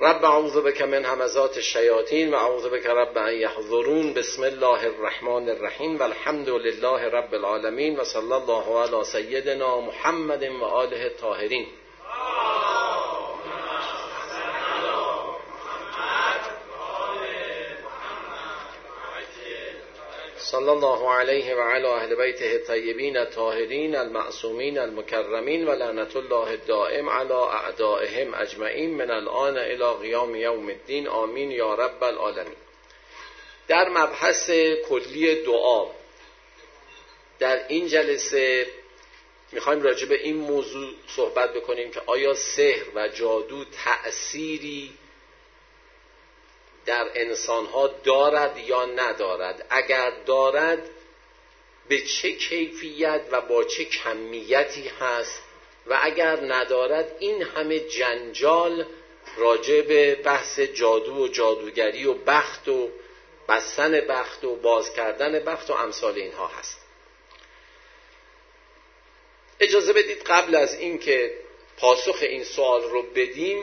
رب اعوذ بک من همزات الشیاطین و اعوذ بک رب ان یحضرون. بسم الله الرحمن الرحیم و الحمد لله رب العالمین و صلی الله علی سیدنا محمد و آله الطاهرین. صلی الله علیه و علی اهل بیته الطیبین الطاهرین المعصومین المکرمین و لعنت الله الدائم علی اعدائهم اجمعین من الان الی قیام یوم الدین. آمین یا رب العالمین. در مبحث کلی دعا در این جلسه میخوایم راجع به این موضوع صحبت بکنیم که آیا سحر و جادو تأثیری در انسانها دارد یا ندارد؟ اگر دارد به چه کیفیت و با چه کمیتی هست؟ و اگر ندارد این همه جنجال راجع به بحث جادو و جادوگری و بخت و بستن بخت و باز کردن بخت و امثال اینها هست. اجازه بدید قبل از این که پاسخ این سوال رو بدیم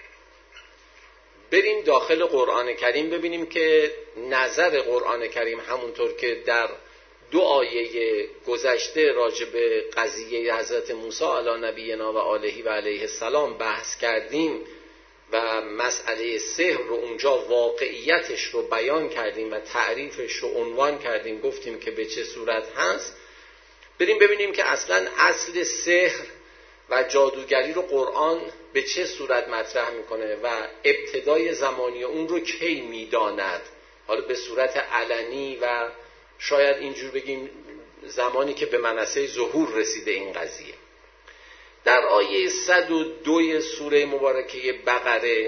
بریم داخل قرآن کریم ببینیم که نظر قرآن کریم همونطور که در 2 آیه گذشته راجع به قضیه حضرت موسی علی نبینا و آله و علیه السلام بحث کردیم و مسئله سحر رو اونجا واقعیتش رو بیان کردیم و تعریفش رو عنوان کردیم، گفتیم که به چه صورت هست. بریم ببینیم که اصلا اصل سحر و جادوگری رو قرآن به چه صورت مطرح میکنه و ابتدای زمانی اون رو کی میداند، حالا به صورت علنی و شاید اینجور بگیم زمانی که به منصه ظهور رسیده این قضیه. در آیه 102 سوره مبارکه بقره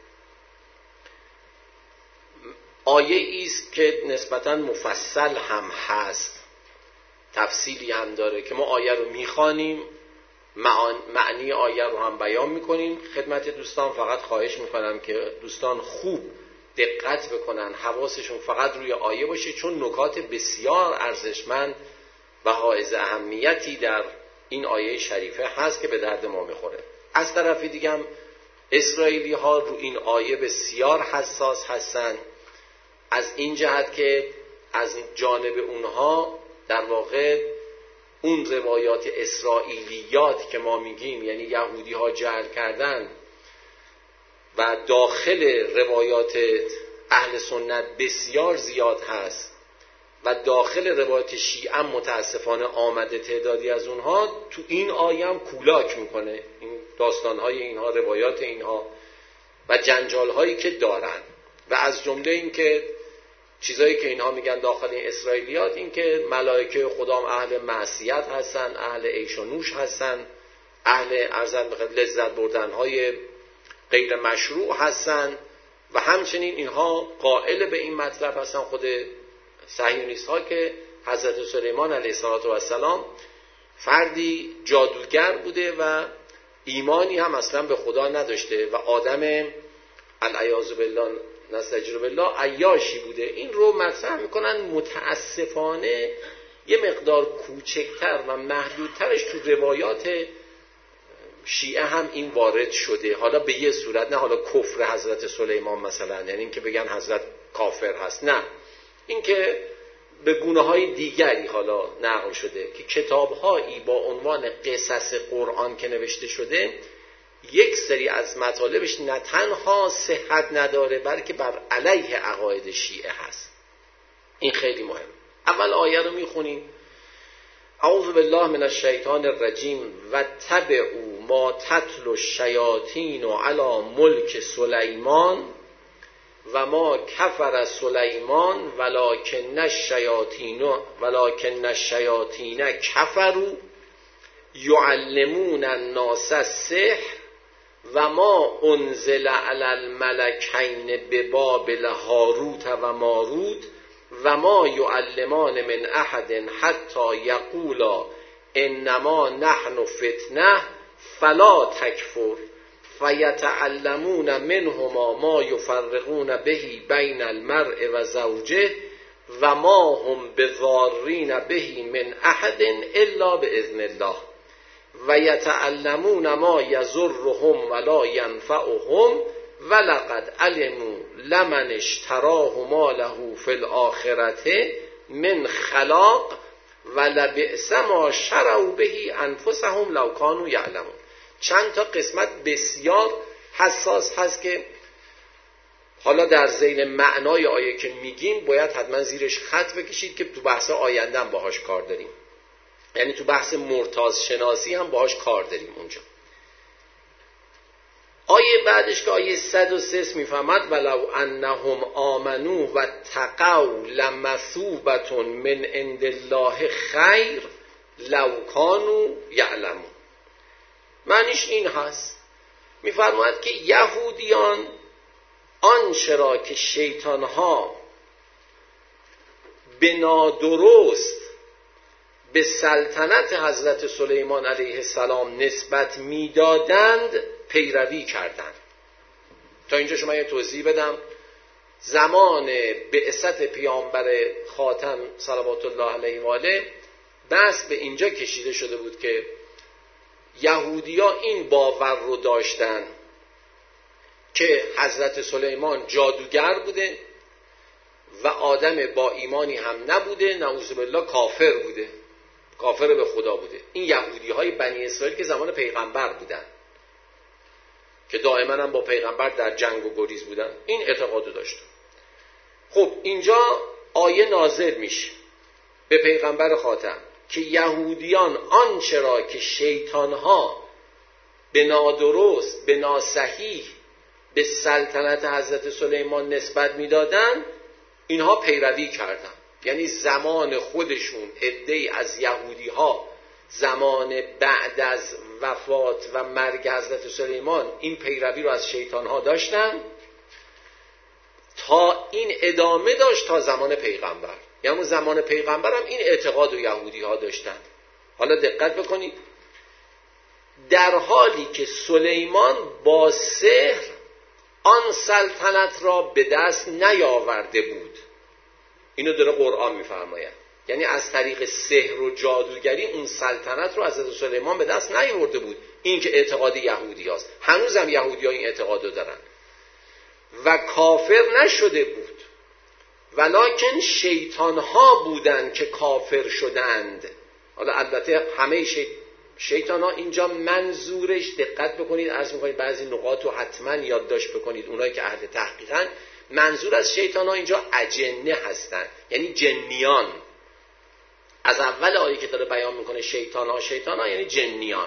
آیه است که نسبتاً مفصل هم هست، تفصیلی هم داره که ما آیه رو میخوانیم، معنی آیه رو هم بیان میکنیم. خدمت دوستان فقط خواهش میکنم که دوستان خوب دقت بکنن، حواسشون فقط روی آیه باشه، چون نکات بسیار ارزشمند و حائز اهمیتی در این آیه شریفه هست که به درد ما میخوره. از طرف دیگه هم اسرائیلی ها رو این آیه بسیار حساس هستن، از این جهت که از جانب اونها در واقع اون روایات اسرائیلیات که ما میگیم، یعنی یهودی ها جعل کردن و داخل روایات اهل سنت بسیار زیاد هست و داخل روایات شیعه متاسفانه آمده تعدادی از اونها، تو این آیه هم کولاک میکنه این داستانهای اینها، روایات اینها و جنجالهایی که دارن. و از جمله این که چیزایی که اینها میگن داخل این اسرائیلیات، این که ملائکه خدا اهل معصیت هستن، اهل عیش و نوش هستن، اهل لذت بردنهای غیر مشروع هستن و همچنین اینها قائل به این مطلب هستن خود صهیونیست ها که حضرت سلیمان علیه السلام فردی جادوگر بوده و ایمانی هم اصلا به خدا نداشته و آدم العیاذ بالله نستجیر بالله عیاشی بوده. این رو مطرح میکنن. متاسفانه یه مقدار کوچکتر و محدودترش تو روایات شیعه هم این وارد شده، حالا به یه صورت، نه حالا کفر حضرت سلیمان مثلا، یعنی این که بگن حضرت کافر هست، نه، این که به گونه‌های دیگری حالا نقل شده که کتاب‌هایی با عنوان قصص قرآن که نوشته شده یک سری از مطالبش نه تنها صحت نداره بلکه بر علیه عقاید شیعه هست. این خیلی مهم. اول آیه رو میخونیم. اعوذ بالله من الشیطان الرجیم و تبعوا ما تتلو الشیاطین علی ملک سلیمان و ما کفر سلیمان ولکن الشیاطین کفروا یعلمون الناس السحر و ما انزل علی الملکین ببابل هاروت و ماروت و ما یعلمان من احد حتی یقولا انما نحن فتنه فلا تکفر فیتعلمون منهما ما یفرقون به بین المرء و زوجه و ما هم بضارین به من احد الا باذن الله و یتعلمون ما یضرهم ولا ینفعهم ولقد علموا لمن اشتراه ما له فی الاخرة من خلاق ولبئس ما شروا به انفسهم لو کانوا یعلمون. چند تا قسمت بسیار حساس هست که حالا در ذیل معنای آیه که میگیم باید حتما زیرش خط بکشید که تو بحث آینده هم باهاش کار داریم، یعنی تو بحث مرتاض شناسی هم باهاش کار داریم اونجا. آیه بعدش که آیه 103 میفهمد ولو انهم آمنو و تقوا لمثوبة من عند الله خیر لو کانوا یعلمون. معنیش این هست، میفرماید که یهودیان آنچه را که شیطانها به نادرست به سلطنت حضرت سلیمان علیه السلام نسبت میدادند پیروی کردند. تا اینجا شما یه توضیح بدم. زمان بعثت پیامبر خاتم صلوات الله علیه و آله بس به اینجا کشیده شده بود که یهودی‌ها این باور رو داشتن که حضرت سلیمان جادوگر بوده و آدم با ایمانی هم نبوده، نعوذ بالله کافر بوده، کافر به خدا بوده. این یهودی‌های بنی اسرائیل که زمان پیغمبر بودن که دائما هم با پیغمبر در جنگ و گریز بودن، این اعتقادو داشتن. خب اینجا آیه نازل میشه به پیغمبر خاتم که یهودیان آنچه را که شیطانها به نادرست به ناصحیح به سلطنت حضرت سلیمان نسبت میدادن اینها پیروی کردن. یعنی زمان خودشون عده‌ای از یهودی‌ها زمان بعد از وفات و مرگ حضرت سلیمان این پیروی رو از شیطان‌ها داشتن تا این ادامه داشت تا زمان پیغمبر. یعنی زمان پیغمبر هم این اعتقاد و یهودی‌ها داشتن. حالا دقت بکنید، در حالی که سلیمان با سحر آن سلطنت را به دست نیاورده بود، اینو داره قرآن میفرماید، یعنی از طریق سحر و جادوگری اون سلطنت رو از حضرت سلیمان به دست نیاورده بود. این که اعتقاد یهودی هست، هنوز هم یهودی ها این اعتقاد رو دارن و کافر نشده بود، ولکن شیطان ها بودن که کافر شدند. حالا البته همه شیطان ها اینجا منظورش، دقت بکنید، عرض میکنید بعضی نقاط رو حتما یادداشت بکنید، اونایی که اهل تحقیقن، منظور از شیطان ها اینجا اجنه هستن، یعنی جنیان. از اول آیه که داره بیان میکنه شیطان ها یعنی جنیان.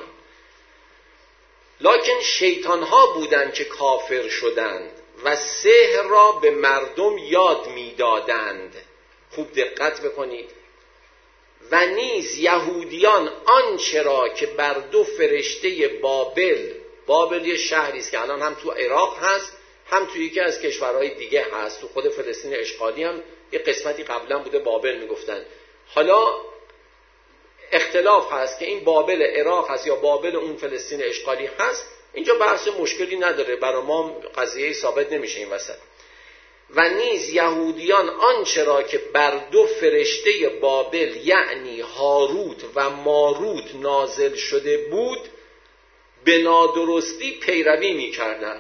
لکن شیطان ها بودن که کافر شدند و سحر را به مردم یاد میدادند. خوب دقت بکنید. و نیز یهودیان آنچه را که بر دو فرشته بابل یه شهری است که الان هم تو عراق هست، هم تو یکی از کشورهای دیگه هست، تو خود فلسطین اشغالی هم یه قسمتی قبلا بوده بابل میگفتن. حالا اختلاف هست که این بابل عراق هست یا بابل اون فلسطین اشغالی هست. اینجا بحث مشکلی نداره، برای ما قضیه ثابت نمیشه این وسط. و نیز یهودیان آنچه را که بر دو فرشته بابل یعنی هاروت و ماروت نازل شده بود به نادرستی پیروی میکردن.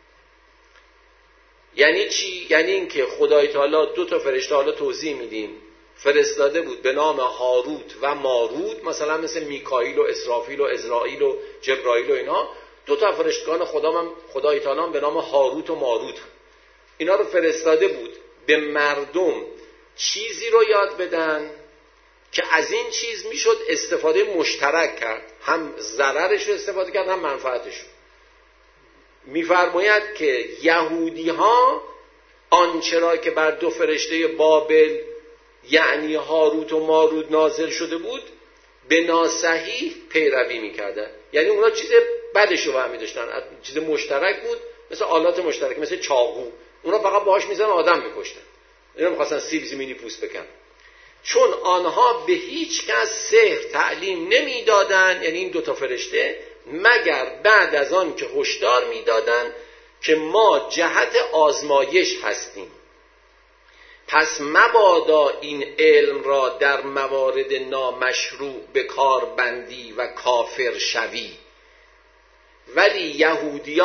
یعنی چی؟ یعنی این که خدای تعالی دو تا فرشته، حالا توضیح میدیم، فرستاده بود به نام هاروت و ماروت، مثلا مثل میکائیل و اسرافیل و ازرائیل و جبرائیل و اینا. دو تا فرشتگان خدای تعالی به نام هاروت و ماروت، اینا رو فرستاده بود به مردم چیزی رو یاد بدن که از این چیز میشد استفاده مشترک کرد، هم ضررش رو استفاده کرد هم منفعتش رو. میفرماید که یهودی ها آنچه را که بر دو فرشته بابل یعنی هاروت و ماروت نازل شده بود به ناصحیح پیروی میکردن. یعنی اونا چیز بدش رو برمی داشتن، چیز مشترک بود، مثل آلات مشترک، مثل چاقو، اونا فقط باهاش میزنن آدم میکشتن، اینا میخواستن سیب زمینی پوست بکنن. چون آنها به هیچ کس سحر تعلیم نمیدادن، یعنی این دوتا فرشته، مگر بعد از آن که هشدار میدادن که ما جهت آزمایش هستیم، پس مبادا این علم را در موارد نامشروع به کار بندی و کافر شوی. ولی یهودیان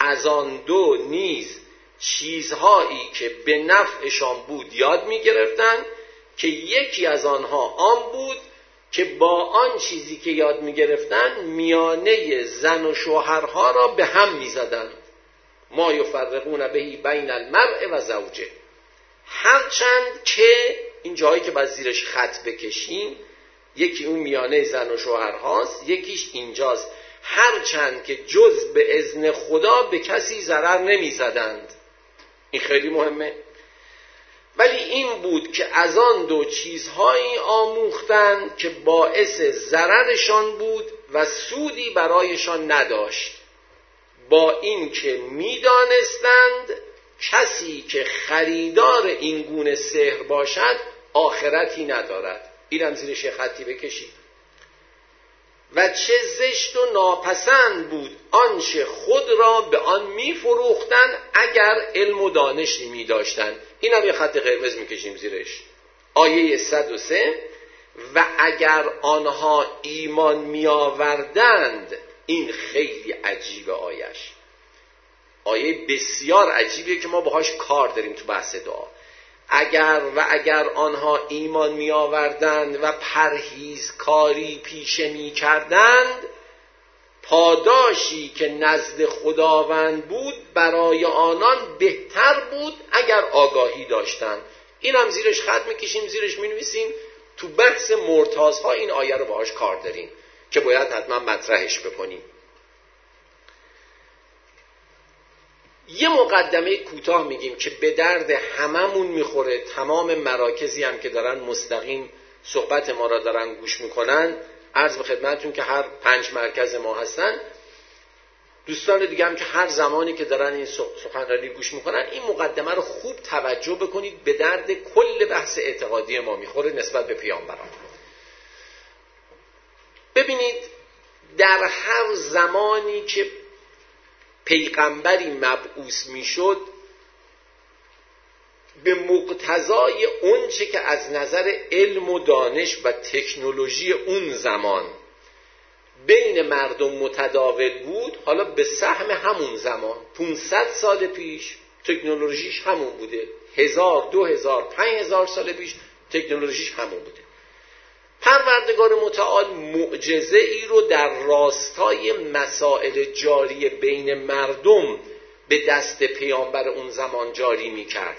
از آن دو نیز چیزهایی که به نفعشان بود یاد می‌گرفتند که یکی از آنها آن بود که با آن چیزی که یاد می‌گرفتند میانه زن و شوهرها را به هم می‌زدند. ما یفرقون به بین المرء و زوجه. هرچند که این جایی که باید زیرش خط بکشیم، یکی اون میانه زن و شوهرهاست، یکیش اینجاست. هرچند که جز به اذن خدا به کسی ضرر نمی‌زدند. این خیلی مهمه. ولی این بود که از آن دو چیزهایی آموختند که باعث ضررشان بود و سودی برایشان نداشت، با این که می‌دانستند کسی که خریدار این گونه سحر باشد آخرتی ندارد. اینم زیرش خطی بکشید. و چه زشت و ناپسند بود آنچه خود را به آن می‌فروختند اگر علم و دانشی می‌داشتند. اینم یه خط قرمز می‌کشیم زیرش. آیه 103 و اگر آنها ایمان می‌آوردند. این خیلی عجیبه آیه بسیار عجیبیه که ما باهاش کار داریم تو بحث دعا. اگر آنها ایمان می آوردند و پرهیزکاری پیشه می کردند، پاداشی که نزد خداوند بود برای آنان بهتر بود اگر آگاهی داشتند. این هم زیرش خط میکشیم، زیرش می نویسیم تو بحث مرتازها این آیه رو باهاش کار داریم که باید حتما مطرحش بکنیم. یه مقدمه کوتاه میگیم که به درد هممون میخوره. تمام مراکزی هم که دارن مستقیم صحبت ما را دارن گوش میکنن، عرض به خدمتتون که هر 5 مرکز ما هستن، دوستان دیگه هم که هر زمانی که دارن این سخنرانی گوش میکنن، این مقدمه رو خوب توجه بکنید. به درد کل بحث اعتقادی ما میخوره نسبت به پیامبران. ببینید در هر زمانی که پیغمبری مبعوث میشد، به مقتضای اونچه که از نظر علم و دانش و تکنولوژی اون زمان بین مردم متداول بود، حالا به سهم همون زمان 500 سال پیش تکنولوژیش همون بوده، 1000 2000 5000 سال پیش تکنولوژیش همون بوده. پروردگار متعال معجزه ای رو در راستای مسائل جاری بین مردم به دست پیامبر اون زمان جاری می کرد.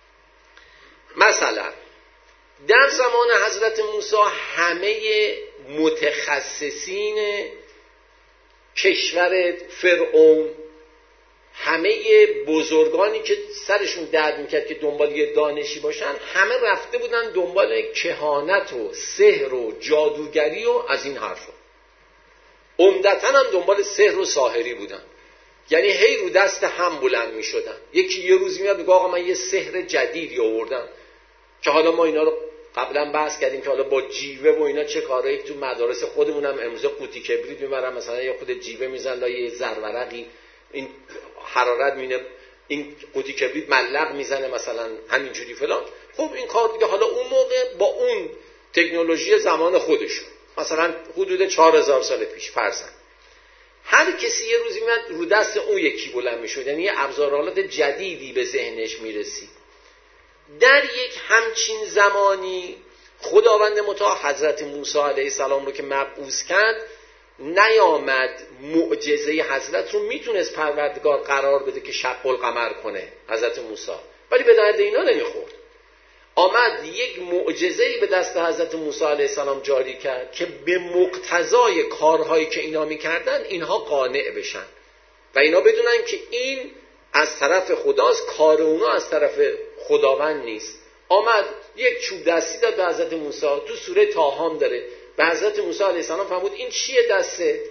مثلا در زمان حضرت موسی همه متخصصین کشور فرعون، همه بزرگانی که سرشون درد میکرد که دنبال یه دانشی باشن، همه رفته بودن دنبال کهانت و سحر و جادوگری و از این حرفا. عمدتاً هم دنبال سحر و ساحری بودن، یعنی هی رو دست هم بلند میشدن. یکی یه روز میاد میگه آقا من یه سحر جدیدی آوردم، که حالا ما اینا رو قبلا بحث کردیم که حالا با جیوه و اینا چه کارایی تو مدارس خودمون هم امروز قوطی کبریت میبرن، مثلا یه خود جیوه میزنن لای زرورقی، این حرارت مینه، این قوطی کبریت ملق میزنه مثلا همینجوری فلان. خب این کار دیگه حالا اون موقع با اون تکنولوژی زمان خودشون، مثلا حدود 4000 سال پیش فرضاً، هر کسی یه روزی میاد رو دست اون یکی بلند میشد، یعنی یه ابزارالات جدیدی به ذهنش میرسید. در یک همچین زمانی خداوند متعال حضرت موسی علیه السلام رو که مبعوث کرد، نیامد معجزه حضرت رو میتونست پروردگار قرار بده که شق القمر کنه حضرت موسی، ولی به درد اینا نمیخورد. آمد یک معجزه‌ای به دست حضرت موسی علیه السلام جاری کرد که به مقتضای کارهایی که اینا میکردن اینها قانع بشن و اینا بدونن که این از طرف خداست، کار اونا از طرف خداوند نیست. آمد یک چوب دستی داد به حضرت موسی، تو سوره طه داره. به حضرت موسی علیه السلام فرمود این چیه دسته؟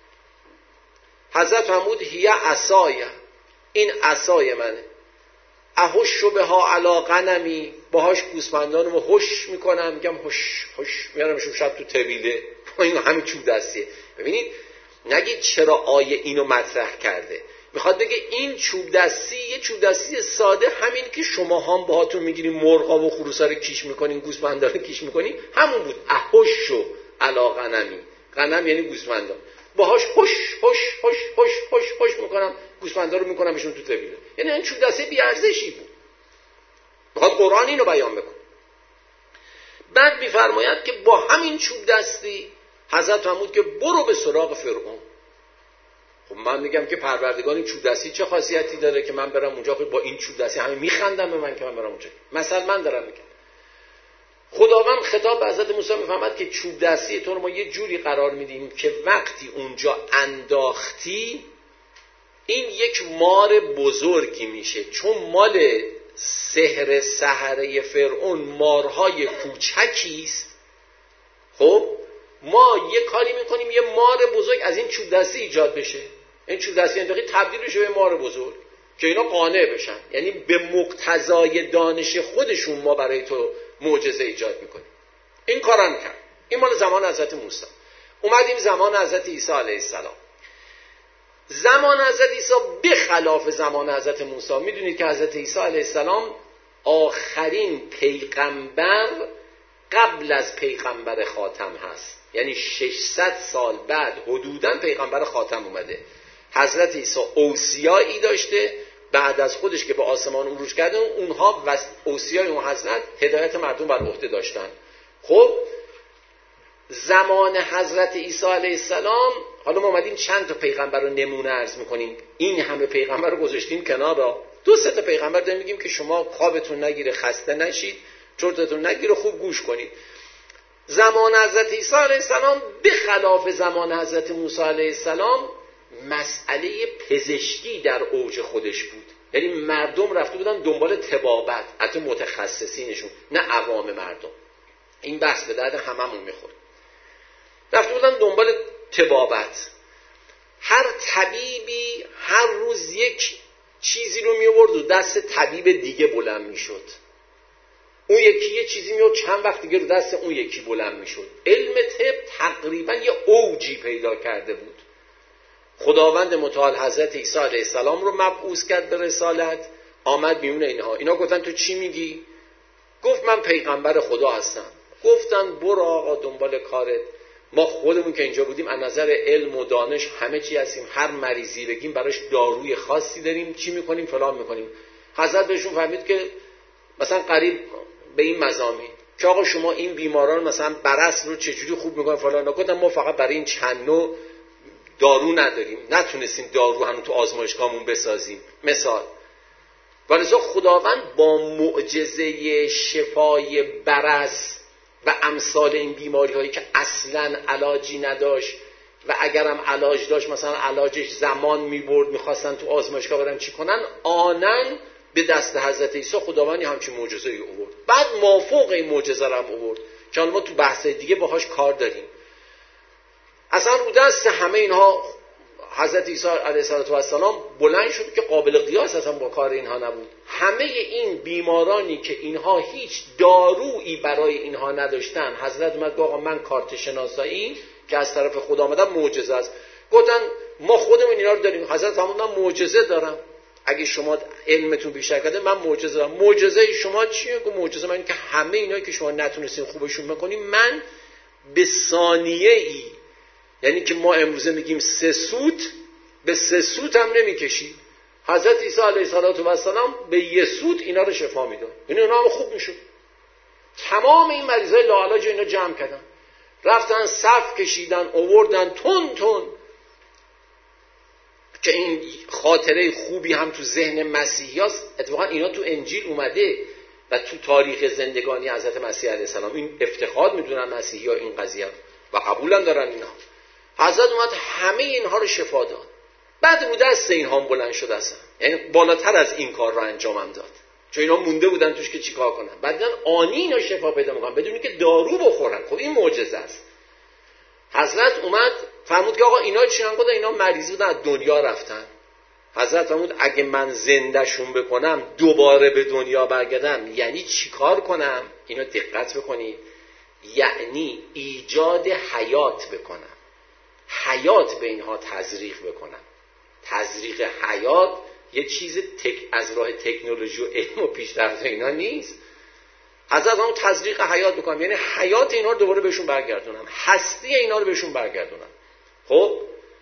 حضرت فرمود هی عصای، این عصای منه، اهش بها علی غنمی، باهاش گوسفندانمو هش میکنم، میگم هش هش میارمشون شب تو طویله. این همین چوب دستیه. ببینید نگید چرا آیه اینو مطرح کرده، میخواد بگه این چوب دستی یه چوب دستی ساده، همین که شما هم باهاتون میگیرین مرغا و خروسا رو کیش میکنین، گوسفندا رو کیش میکنین، همون بود. اهش علی غنمی، غنم یعنی گوسفندا. باهاش خوش میکنم، گوسفندا رو میکنمشون تو طویله. یعنی این چوب دستی بی ارزشی بود. میخواد قرآن اینو بیان بکنه. بعد میفرماید که با همین چوب دستی حضرت فرمود که برو به سراغ فرعون. خب من میگم که پروردگار این چوب دستی چه خاصیتی داره که من برم اونجا؟ با این چوب دستی همه میخندن به من که من برم اونجا. مثلا من دارم میگم خداوند خطاب به حضرت موسی میفهمد که چوب دستی تو رو ما یه جوری قرار میدیم که وقتی اونجا انداختی این یک مار بزرگی میشه، چون مال سحر سحره فرعون مارهای کوچکیست. خب ما یه کاری میکنیم یه مار بزرگ از این چوب دستی ایجاد بشه، این چوب دستی انداختی تبدیل بشه به مار بزرگ که اینا قانع بشن. یعنی به مقتضای دانش خودشون ما برای تو معجزه ایجاد میکنیم. این کارم کرد. این مال زمان حضرت موسی. اومدیم زمان حضرت عیسی علیه السلام. زمان حضرت عیسی به خلاف زمان حضرت موسی. میدونید که حضرت عیسی علیه السلام آخرین پیغمبر قبل از پیغمبر خاتم هست. یعنی 600 سال بعد حدوداً پیغمبر خاتم اومده. حضرت عیسی اوصیایی داشته بعد از خودش که به آسمان عروج کرده، اونها و اوصیای اون حضرت هدایت مردم بر عهده داشتن. خب زمان حضرت عیسی علیه السلام، حالا ما اومدیم چند تا پیغمبر رو نمونه عرض میکنیم، این همه پیغمبر رو گذاشتیم کنار، 2-3 تا پیغمبر داریم میگیم که شما خوابتون نگیره، خسته نشید، چرتتون نگیره، خوب گوش کنید. زمان حضرت عیسی علیه السلام به خلاف زمان حضرت موسی علیه السلام مسئله پزشکی در اوج خودش بود. یعنی مردم رفته بودن دنبال طبابت، حتی متخصصینشون، نه عوام مردم. این بحث به درد هممون میخوره. رفته بودن دنبال طبابت. هر طبیبی هر روز یک چیزی رو می آورد و دست طبیب دیگه بلند میشد. اون یکی یه چیزی میاد چند وقت دیگه رو دست اون یکی بلند میشد. علم طب تقریبا یه اوجی پیدا کرده بود. خداوند متعال حضرت عیسی علیه السلام رو مبعوث کرد به رسالت، آمد میون اینها. اینا گفتن تو چی میگی؟ گفت من پیغمبر خدا هستم. گفتن برو آقا دنبال کارت، ما خودمون که اینجا بودیم از نظر علم و دانش همه چی هستیم، هر مریضی بگیم براش داروی خاصی داریم، چی میکنیم فلان میکنیم. حضرت بهشون فهمید که مثلا قریب به این مضامین که آقا شما این بیماران مثلا برس رو چجوری خوب میکنن فلان، نگفتن ما فقط برای این چند نوع دارو نداریم، نتونستیم دارو هنوز تو آزمایشگاهمون بسازیم مثال. ولی خداوند با معجزه شفای برس و امثال این بیماری هایی که اصلا علاجی نداشت و اگرم علاج داشت مثلا علاجش زمان میبرد، میخواستن تو آزمایشگاه برن چی کنن، آنن به دست حضرت عیسی خداوند همچین معجزه ای آورد. بعد مافوق این معجزه رو هم آورد که ما تو بحث دیگه باهاش کار داریم. اصلا رو دست همه اینها حضرت عیسی علیه السلام بلند شد که قابل قیاس اصلا با کار اینها نبود. همه این بیمارانی که اینها هیچ دارویی برای اینها نداشتن، حضرت اومد آقا من کارت شناسایی که از طرف خدا آمدن معجزه است. گفتن ما خودمون اینا رو داریم. حضرت فرمودن معجزه دارم، اگه شما علمتون بیشتر کرده من معجزه دارم. معجزه شما چیه؟ گفت معجزه من این که همه اینایی که شما نتونستین خوبشون بکنین من به ثانیه‌ای، یعنی که ما امروزه میگیم 3 سوت، به 3 سوت هم نمیکشید. حضرت عیسی علیه السلام به 1 سوت اینا رو شفا میداد، یعنی اونا هم خوب میشد. تمام این مریضای لاعلاج اینا جمع کردن، رفتن صف کشیدن، آوردن تون که این خاطره خوبی هم تو ذهن مسیحیاست. اتفاقا اینا تو انجیل اومده و تو تاریخ زندگانی حضرت مسیح علیه السلام این افتخار میدونن مسیحی‌ها این قضیه و قبول دارن اینا. حضرت اومد همه اینها رو شفا داد. بعد رو دست اینها هم بلند شد اصلا، یعنی بالاتر از این کار رو انجام هم داد، چون اینا مونده بودن توش که چیکار کنن. بعدن آنی اینا شفا پیدا میکنن بدون که دارو بخورن. خب این معجزه است. حضرت اومد فرمود که آقا اینا چی هم؟ گفتن اینا مریض بودن از دنیا رفتن. حضرت فرمود اگه من زندهشون بکنم دوباره به دنیا برگردم یعنی چیکار کنم؟ اینا دقت بکنید، یعنی ایجاد حیات بکنم، حیات به اینها تزریق بکنم. تزریق حیات یه چیز از راه تکنولوژی و علم و پیشرفت اینا نیست. حضرت هم تزریق حیات بکنم یعنی حیات اینا رو دوباره بهشون برگردونم، هستی اینا رو بهشون برگردونم. خب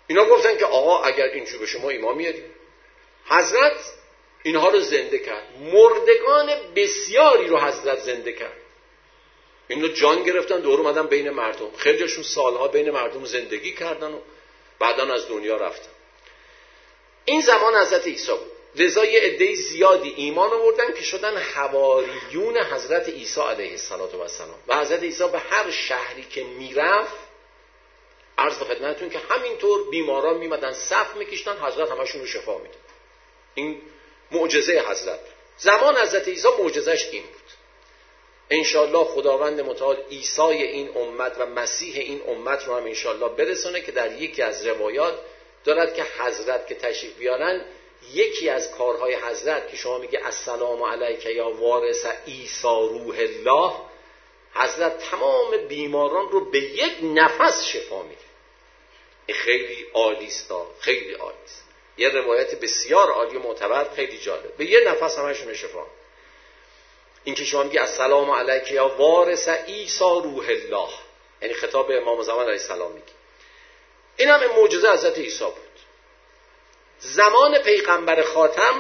اینا گفتن که آقا اگر اینجور بشه ما ایمان میاریم. حضرت اینها رو زنده کرد، مردگان بسیاری رو حضرت زنده کرد. اینو جان گرفتن، دور اومدن بین مردم، خیلیشون سالها بین مردم زندگی کردن و بعداً از دنیا رفتن. این زمان حضرت عیسی بود. لذا یه عده زیادی ایمان آوردن که شدن حواریون حضرت عیسی علیه السلام. و حضرت عیسی به هر شهری که میرفت، عرض به خدمتتون که همینطور بیماران میمدن صف میکشتن، حضرت همشون رو شفا میداد. این معجزه حضرت. زمان حضرت عیسی معجزش این بود. انشالله خداوند متعال عیسی این امت و مسیح این امت رو هم انشالله برسونه که در یکی از روایات دارد که حضرت که تشریف بیارن، یکی از کارهای حضرت که شما میگه السلام علیک یا وارث عیسی روح الله، حضرت تمام بیماران رو به یک نفس شفا میده. این خیلی عالی است، خیلی عالی است. یه روایت بسیار عالی و معتبر، خیلی جالب. به یه نفس همشون شفا. این که شما میگه السلام علیک یا وارث عیسی روح الله، یعنی خطاب امام زمان علیه السلام میگه. این هم معجزه حضرت عیسی بود. زمان پیغمبر خاتم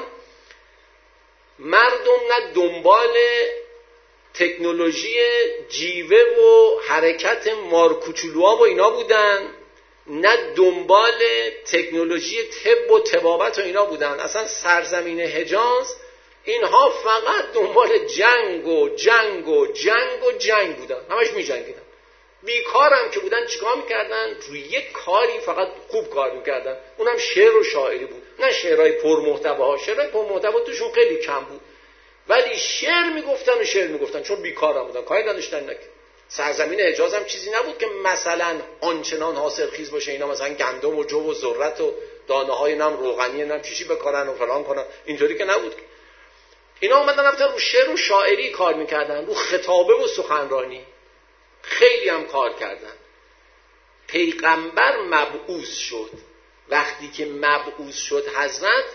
مردم نه دنبال تکنولوژی جیوه و حرکت مارکوچولوها و اینا بودن، نه دنبال تکنولوژی طب و طبابت و اینا بودن. اصلا سرزمین حجاز اینها فقط دنبال جنگ و جنگ و جنگ و جنگ بودن، همش می جنگیدن. بیکار هم که بودن چیکار میکردن؟ روی یک کاری فقط خوب کار میکردن، اونم شعر و شاعری بود. نه شعرهای پرمحتوا، شعرهای پرمحتوا توشون خیلی کم بود، ولی شعر میگفتن چون بیکار هم بودن، کاری نداشتن. نکن سرزمین حجاز هم چیزی نبود که مثلا آنچنان حاصلخیز باشه. اینا مثلا گندم و جو و ذرت و دانه های نم روغنی نم چیزی بکارن و فلان کنن، اینطوری که نبود. اینا اومدن رفتن رو شعر و شاعری کار میکردن، رو خطابه و سخنرانی خیلی هم کار کردن. پیغمبر مبعوث شد. وقتی که مبعوث شد حضرت،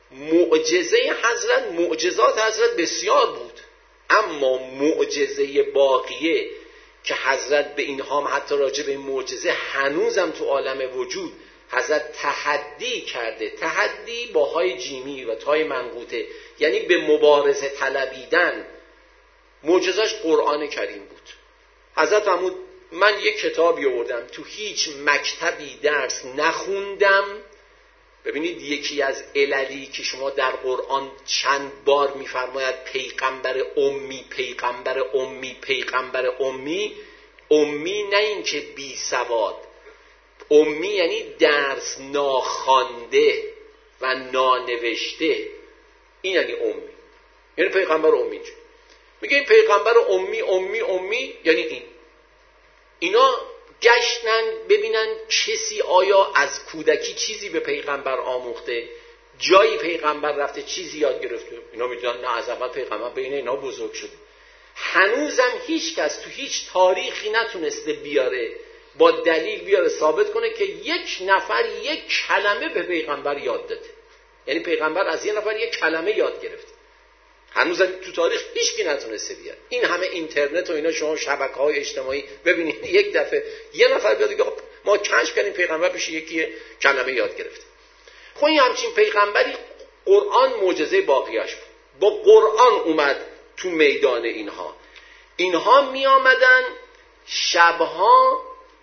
معجزات حضرت بسیار بود، اما معجزه باقیه که حضرت به اینها هم حتی راجع به این معجزه هنوزم تو عالم وجود حضرت تحدی کرده. تحدی با های جیمی و تای منقوطه، یعنی به مبارزه طلبیدن. معجزش قرآن کریم بود. حضرت فرمود من یک کتابی آوردم، تو هیچ مکتبی درس نخوندم. ببینید یکی از عللی که شما در قرآن چند بار میفرماید پیغمبر امی، پیغمبر امی، پیغمبر امی. امی نه این که بی سواد، امی یعنی درس ناخوانده و نانوشته. این یعنی امی، یعنی پیغمبر امی. میگه این پیغمبر امی یعنی اینا گشتن ببینن کسی آیا از کودکی چیزی به پیغمبر آموخته، جایی پیغمبر رفته چیزی یاد گرفته. اینا میدونن نه، از اول پیغمبر بین اینا بزرگ شده. هنوزم هیچ کس تو هیچ تاریخی نتونسته بیاره با دلیل بیاره ثابت کنه که یک نفر یک کلمه به پیغمبر یاد داده، یعنی پیغمبر از یه نفر یک کلمه یاد گرفته. هنوز تو تاریخ هیچ کی نتونسته بیاد. این همه اینترنت و اینا، شما شبکه‌های اجتماعی ببینید، یک دفعه یه نفر بیاد بگه ما کشف کردیم پیغمبر بشه یکی کلمه یاد گرفته. خب این همچین پیغمبری قرآن معجزه باقیش بود. با قرآن اومد تو میدان اینها می آمدن شبها،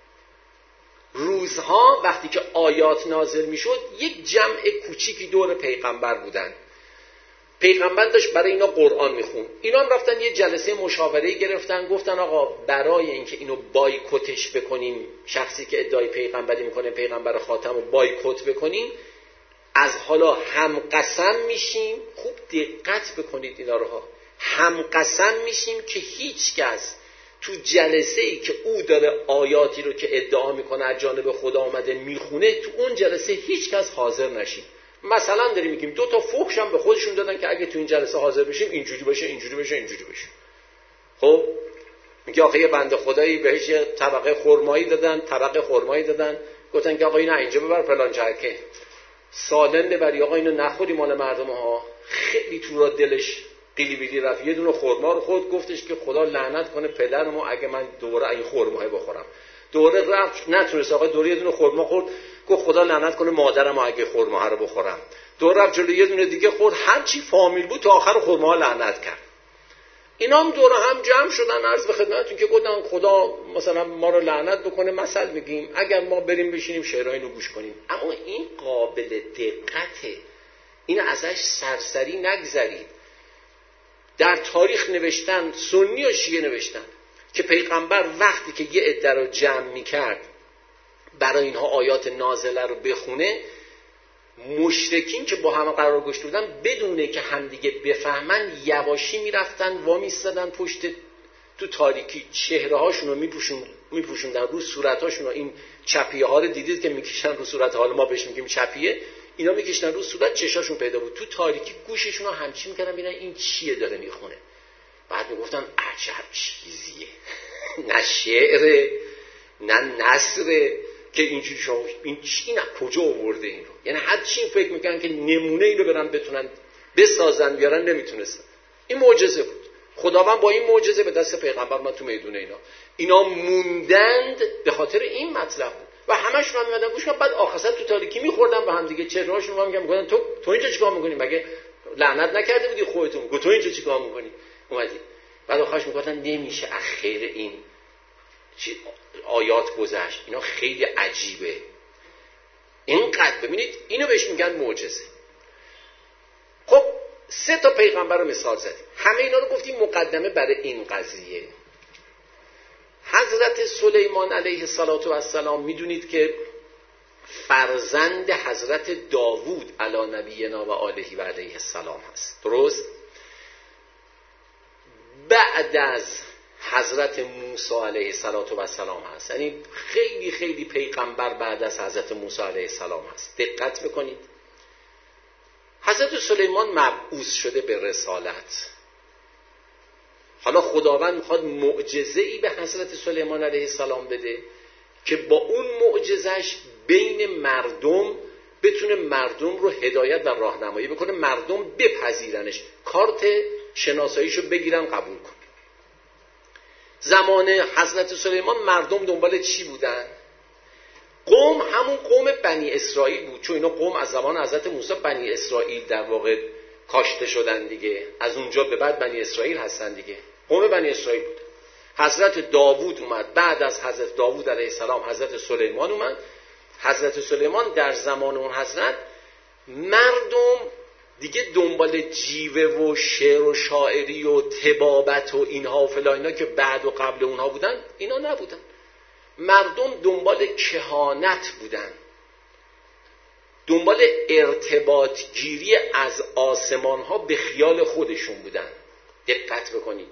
روزها، وقتی که آیات نازل می شد یک جمع کوچیکی دور پیغمبر بودن. پیغمبر داشت برای اینا قرآن میخون. اینا هم رفتن یه جلسه مشاوره‌ای گرفتن، گفتن آقا برای اینکه اینو بایکوتش بکنیم، شخصی که ادعای پیغمبری میکنه پیغمبر خاتم رو بایکوت بکنیم، از حالا هم قسم میشیم. خوب دقت بکنید اینا رو ها. هم قسم میشیم که هیچ کس تو جلسه‌ای که او داره آیاتی رو که ادعا میکنه از جانب خدا آمده میخونه، تو اون جلسه هیچ کس حاضر نشیم. مثلا داریم میگیم 2 تا فحش هم به خودشون دادن که اگه تو این جلسه حاضر بشیم اینجوری بشه، اینجوری بشه، اینجوری بشه. خب میگه آخه یه بنده خدایی بهش یه طبقه خرمایی دادن، گفتن که آقا اینو اینجا ببر فلان جهه، سالن ببری، آقا اینو نخوری مال مردم ها. خیلی تو را دلش قیلی بیلی رفت، یه دونه خرما رو خورد، گفتش که خدا لعنت کنه پدرمو اگه من دوره این خرمای بخورم. دوره رفت نتونست، آقا دوره یه دونه خرما خورد، گفت خدا لعنت کنه مادرم اگه خرما رو بخورم. دور رفت جلو یه دونه دیگه خورد، هر چی فامیل بود تا آخر خرما لعنت کرد. اینا هم دور هم جمع شدن عرض به خدمتتون که گفتن خدا مثلا ما رو لعنت بکنه، مثل میگیم اگر ما بریم بشینیم شعرهای اینو گوش کنیم. اما این قابل دقته، این ازش سرسری نگذرید. در تاریخ نوشتن، سنی و شیعه نوشتن که پیغمبر وقتی که یه عده رو جمع میکرد برای اینها آیات نازله رو بخونه، مشرکین که با هم قرار گذاشته بودن بدونه که همدیگه بفهمن یواشی میرفتن وا میستادن پشت تو تاریکی، چهره هاشون رو میپوشوندن رو صورت هاشون. این چپیه ها رو دیدید که میکشن رو صورت، حالا ما بهش میگیم چپیه، اینا میکشن رو صورت، چشاشون پیدا بود. تو تاریکی گوششون رو همچین میکردن ببینن این چیه داره میخونه. بعد میگفتن عجب چیزیه، نه شعره نه نثره که اینجوری شما این چی نه کجا آورده این رو. یعنی هر چی فکر میکنن که نمونه اینو برن بتونن بسازن بیارن، نمیتونستن. این معجزه بود. خداوند با این معجزه به دست پیغمبر ما تو میدونه اینا موندند به خاطر این مطلب بود و همشون هم میمدن گوش کردن. بعد آخر تو تاریکی میخوردن به هم دیگه، چهرهاشون رو میگن تو اینجا چیکار میکنی؟ مگه لعنت نکرده بودی خودتون؟ تو اینجا چیکار میکنی؟ اومدی. بعد آخرش میگفتن نمیشه اخیر این آیات گذشت، اینا خیلی عجیبه. اینقدر ببینید اینو بهش میگن معجزه. خب 3 تا پیغمبر رو مثال زدیم، همه اینا رو گفتیم مقدمه برای این قضیه. حضرت سلیمان علیه السلام میدونید که فرزند حضرت داوود علی نبینا و آله و علیه السلام هست، درست؟ بعد از حضرت موسی علیه السلام هست، یعنی خیلی خیلی پیغمبر بعد از حضرت موسی علیه السلام هست. دقت بکنید، حضرت سلیمان مبعوث شده به رسالت. حالا خداوند میخواد معجزه‌ای به حضرت سلیمان علیه السلام بده که با اون معجزش بین مردم بتونه مردم رو هدایت و راهنمایی بکنه، مردم بپذیرنش، کارت شناساییشو بگیرن قبول کن. زمان حضرت سلیمان مردم دنبال چی بودن؟ قوم همون قوم بنی اسرائیل بود، چون اینا قوم از زمان حضرت موسی بنی اسرائیل در واقع کاشته شدن دیگه، از اونجا به بعد بنی اسرائیل هستن دیگه، قوم بنی اسرائیل بود. حضرت داوود اومد، بعد از حضرت داوود علیه السلام حضرت سلیمان اومد. حضرت سلیمان در زمان اون حضرت مردم دیگه دنبال جیوه و شعر و شاعری و طبابت و اینها و فلان اینا که بعد و قبل اونها بودن، اینا نبودن. مردم دنبال کهانت بودن، دنبال ارتباط گیری از آسمان ها به خیال خودشون بودن. دقت بکنید،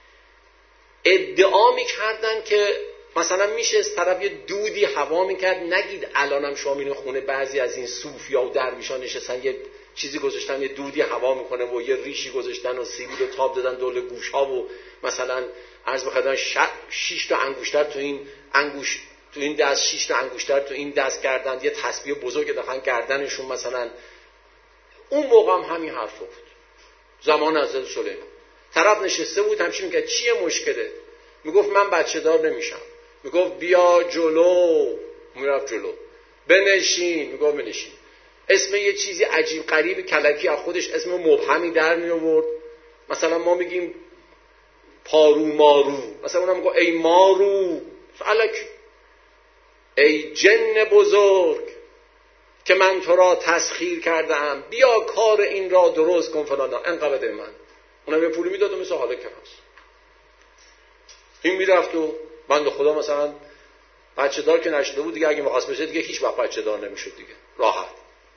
ادعا میکردن که مثلا میشه از طرف یه دودی هوا میکرد. نگید الانم شما میرین خونه بعضی از این صوفیا و درویشان نشستن یه چیزی گذاشتن یه دودی هوا میکنه و یه ریشی گذاشتن و سیبیل و تاب دادن دور گوش ها و مثلا عرض بخدن 6 تا انگشتر تو این دست 6 تا انگشتر تو این دست کردن، یه تسبیح بزرگ داخل گردنشون مثلا. اون موقع هم همین حرف بود، زمان حضرت سلیمان. طرف نشسته بود همچین میگه چیه مشکله؟ میگفت من بچه دار نمیشم. میگفت بیا جلو، میرفت جلو. بنشین، میگفت بنشین. اسم یه چیزی عجیب غریب کلکی از خودش اسم مبهمی در می آورد. مثلا ما میگیم پارو مارو، مثلا اونم میگه ای مارو فلک، ای جن بزرگ که من تو را تسخیر کردم، بیا کار این را درست کن فلانا، انقدر به من. اونم یه پولی میداد و مثل حالا که هست. این میرفت و بنده خدا مثلا بچه دار که نشده بود دیگه، اگه میخواست بشه دیگه هیچ وقت بچه دار نمیشد دیگه، راحت.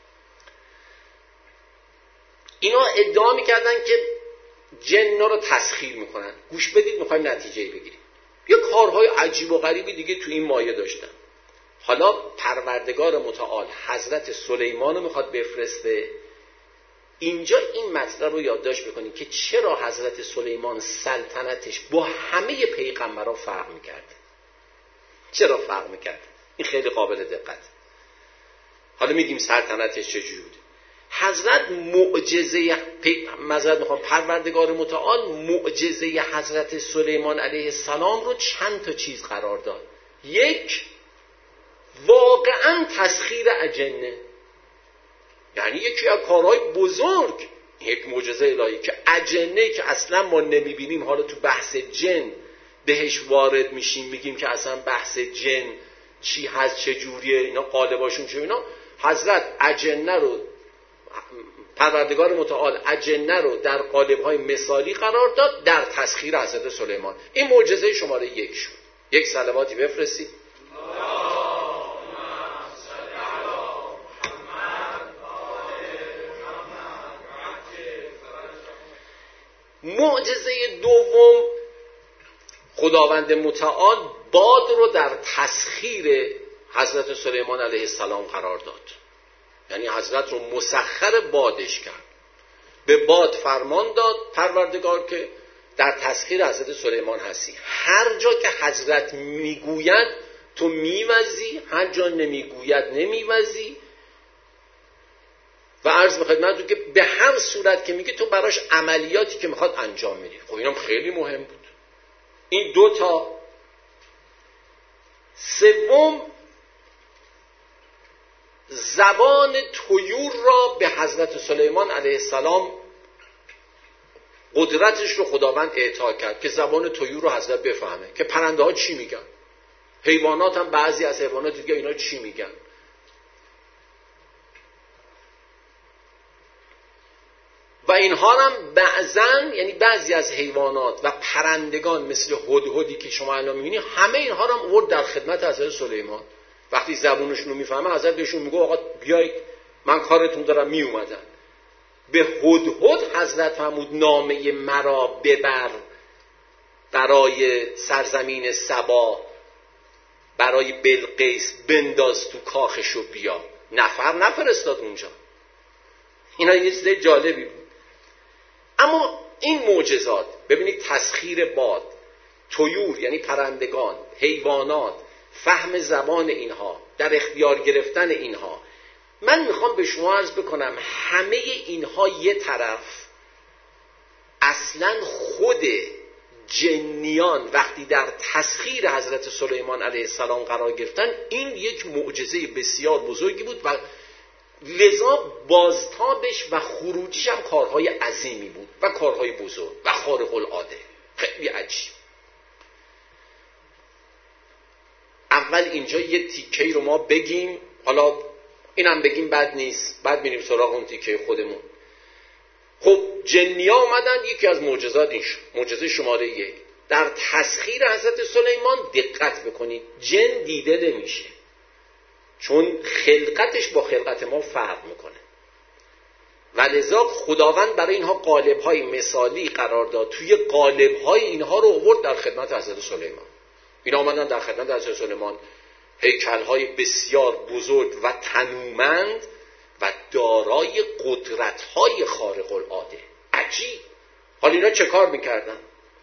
اینا ادعا میکردن که جن‌ها رو تسخیر میکنن. گوش بدید میخوایم نتیجه بگیریم. یه کارهای عجیب و غریبی دیگه تو این مایه داشتن. حالا پروردگار متعال حضرت سلیمان رو میخواد بفرسته. اینجا این مطلب رو یادداشت بکنید که چرا حضرت سلیمان سلطنتش با همه پیغمبران فرق میکرد. چرا فرق میکرد؟ این خیلی قابل دقت. حالا میگیم سلطنتش چجوری بود. حضرت پروردگار متعال معجزه حضرت سلیمان علیه السلام رو چند تا چیز قرار داد. یک، واقعا تسخیر اجنه، یعنی یکی از کارهای بزرگ، یک معجزه الهی که اجنه که اصلا ما نمیبینیم، حالا تو بحث جن بهش وارد میشیم، میگیم که اصلا بحث جن چی هست، چه جوریه، اینا قالباشون چه، اینا حضرت اجنه رو، پروردگار متعال اجنه رو در قالب‌های مثالی قرار داد در تسخیر حضرت سلیمان. این معجزه شماره 1 شد. یک صلواتی بفرستید. معجزه دوم، خداوند متعال باد رو در تسخیر حضرت سلیمان علیه السلام قرار داد. یعنی حضرت رو مسخر بادش کرد، به باد فرمان داد پروردگار که در تسخیر حضرت سلیمان هستی، هر جا که حضرت میگوید تو میوزی، هر جا نمیگوید نمیوزی، و عرض به خدمتتون که به هر صورت که میگه تو براش عملیاتی که میخواد انجام میدی. خب اینم خیلی مهم بود. این 2 تا. سوم، زبان طیور را به حضرت سلیمان علیه السلام قدرتش رو خداوند اعطا کرد که زبان طیور رو حضرت بفهمه که پرنده ها چی میگن، حیوانات هم بعضی از حیوانات دیگه اینا چی میگن. و اینها هم بعضن، یعنی بعضی از حیوانات و پرندگان مثل هدهدی که شما الان میبینید، همه اینها رو هم آورد در خدمت حضرت سلیمان. وقتی زبونشون رو میفهمه حضرت بهشون میگه آقا بیایید من کارتون دارم، میومدن. به هدهد حضرت فرمود نامه مرا ببر برای سرزمین سبا، برای بلقیس، بنداز تو کاخش و بیا. نفر نفرستاد اونجا. اینا یه چیز جالبی بود. اما این معجزات، ببینید تسخیر باد، طیور یعنی پرندگان، حیوانات، فهم زبان اینها، در اختیار گرفتن اینها، من میخوام به شما عرض بکنم همه اینها یه طرف، اصلا خود جنیان وقتی در تسخیر حضرت سلیمان علیه السلام قرار گرفتن، این یک معجزه بسیار بزرگی بود و لذا بازتابش و خروجش هم کارهای عظیمی بود و کارهای بزرگ و خارق العاده، خیلی عجیب. اول اینجا یه تیکه‌ای رو ما بگیم، حالا اینم بگیم بد نیست، بعد میریم سراغ اون تیکه خودمون. خب جنیا اومدن، یکی از معجزات این معجزه شماره 1 در تسخیر حضرت سلیمان. دقت بکنید جن دیده نمیشه، چون خلقتش با خلقت ما فرق میکنه و لذا خداوند برای اینها قالب‌های مثالی قرار داد. توی قالب‌های اینها رو آورد در خدمت حضرت سلیمان. اینا آمدن در خدمت حضرت سلیمان هیکل‌های بسیار بزرگ و تنومند و دارای قدرت‌های خارق العاده. عجیب. حالا اینا چه کار میکردن؟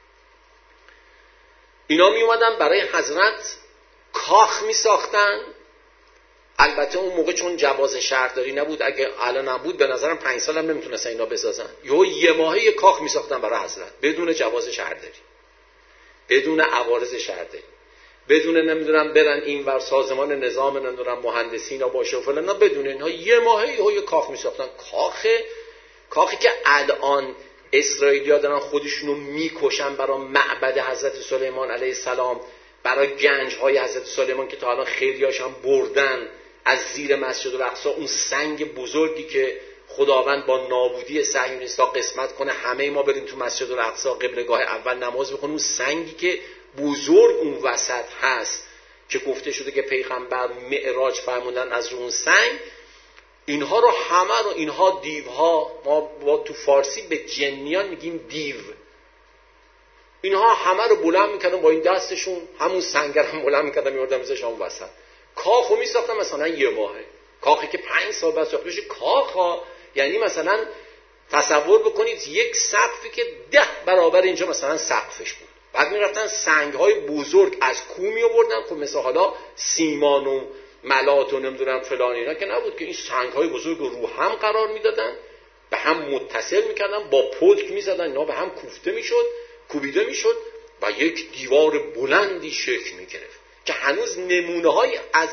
اینا می اومدن برای حضرت کاخ می ساختن. البته اون موقع چون جواز شهرداری نبود، اگه الان نبود به نظرم 5 سال هم نمیتونستن اینا بسازن. یه ماهه یه کاخ می ساختن برای حضرت بدون جواز شهرداری، بدون عوارض شهرداری، بدون نمیدونم برن اینور سازمان نظام نمیدونم مهندسینا باشه و فلان، بدون اینها یه ماهه یه کاخ می ساختن. کاخی که الان اسرائیلی‌ها دارن خودشونو میکشن برای معبد حضرت سلیمان علیه السلام، برای گنج‌های حضرت سلیمان که تا الان خیلی‌هاش هم بردن از زیر مسجد الاقصی. اون سنگ بزرگی که خداوند با نابودی صهیونیست‌ها قسمت کنه همه ما بریم تو مسجد الاقصی قبله‌گاه اول نماز بخونیم، اون سنگی که بزرگ اون وسط هست که گفته شده که پیغمبر معراج فرمودن از اون سنگ، اینها رو همه رو، اینها دیوها، ما تو فارسی به جنیان میگیم دیو، اینها همه رو بلند میکردن با این دستشون، همون سنگر هم بلند میکردن میوردن میذاشتن اون وسط. کاخو میساختن مثلا یه ماهه، کاخی که 5 سال بعد ساخته بشه. کاخا یعنی مثلا تصور بکنید یک سقفی که 10 برابر اینجا مثلا سقفش بود. بعد میرفتن سنگ‌های بزرگ از کوه میآوردن، خب مثلا حالا سیمان و ملات و نمیدونم فلان اینا که نبود، که این سنگ‌های بزرگ رو هم قرار میدادن، به هم متصل میکردن، با پتک میزدن، اینا به هم کوبیده میشد و یک دیوار بلندی شکل میگرفت که هنوز نمونه‌های از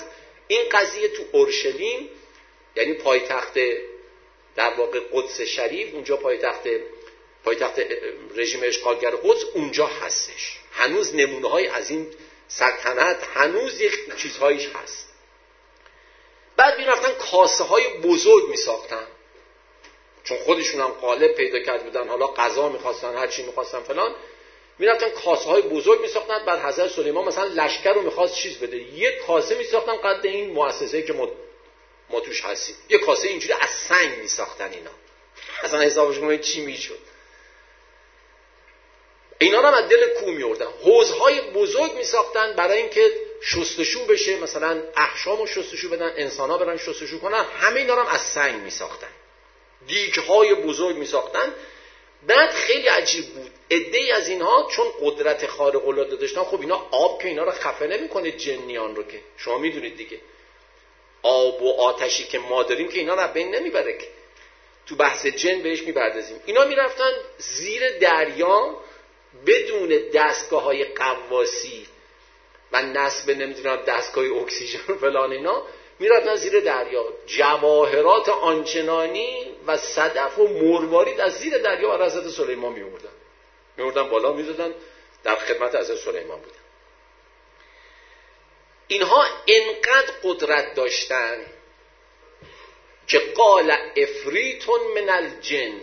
این قضیه تو اورشلیم، یعنی پایتخت در واقع قدس شریف، اونجا پایتخت رژیم اشغالگر قدس اونجا هستش. هنوز نمونه‌های از این سلطنت هنوز یک چیزهایش هست. بعد میرفتن کاسه های بزرگ میساختن، چون خودشون هم قالب پیدا کرده بودن، حالا غذا میخواستن، هر چی میخواستن فلان، میرفتن کاسه های بزرگ میساختن. بعد حضرت سلیمان مثلا لشکر رو میخواست چیز بده، یک کاسه میساختن قد این مؤسسه‌ای که ما توش هستیم، یک کاسه اینجوری از سنگ میساختن. اینا اصلا حسابش کنید چی میشد. اینا رو هم از دل کوه میوردن. حوضهای بزرگ میساختن برای اینکه شستشو بشه، مثلا احشامو شستشو بدن، انسانا برن شستشو کنن. همه اینا رو هم از سنگ میساختن. دیگهای بزرگ میساختن. بعد خیلی عجیب بود، عده‌ای از اینها چون قدرت خارق العاده داشتن، خب اینا آب که اینا رو خفه نمیکنه، جنیان رو که شما میدونید دیگه، آب و آتشی که ما داریم که اینا رو بین نمیبره، که تو بحث جن بهش میپردازیم. اینا میرفتن زیر دریا بدون دستگاه‌های قواسی و نصب نمیدونم دستگاه اکسیژن و فلان، اینا میرفتن زیر دریا، جواهرات آنچنانی و صدف و مروارید از زیر دریا برای حضرت سلیمان میوردن بالا، میدادن، در خدمت حضرت سلیمان بودن. اینها انقدر قدرت داشتن که قال افریت من الجن،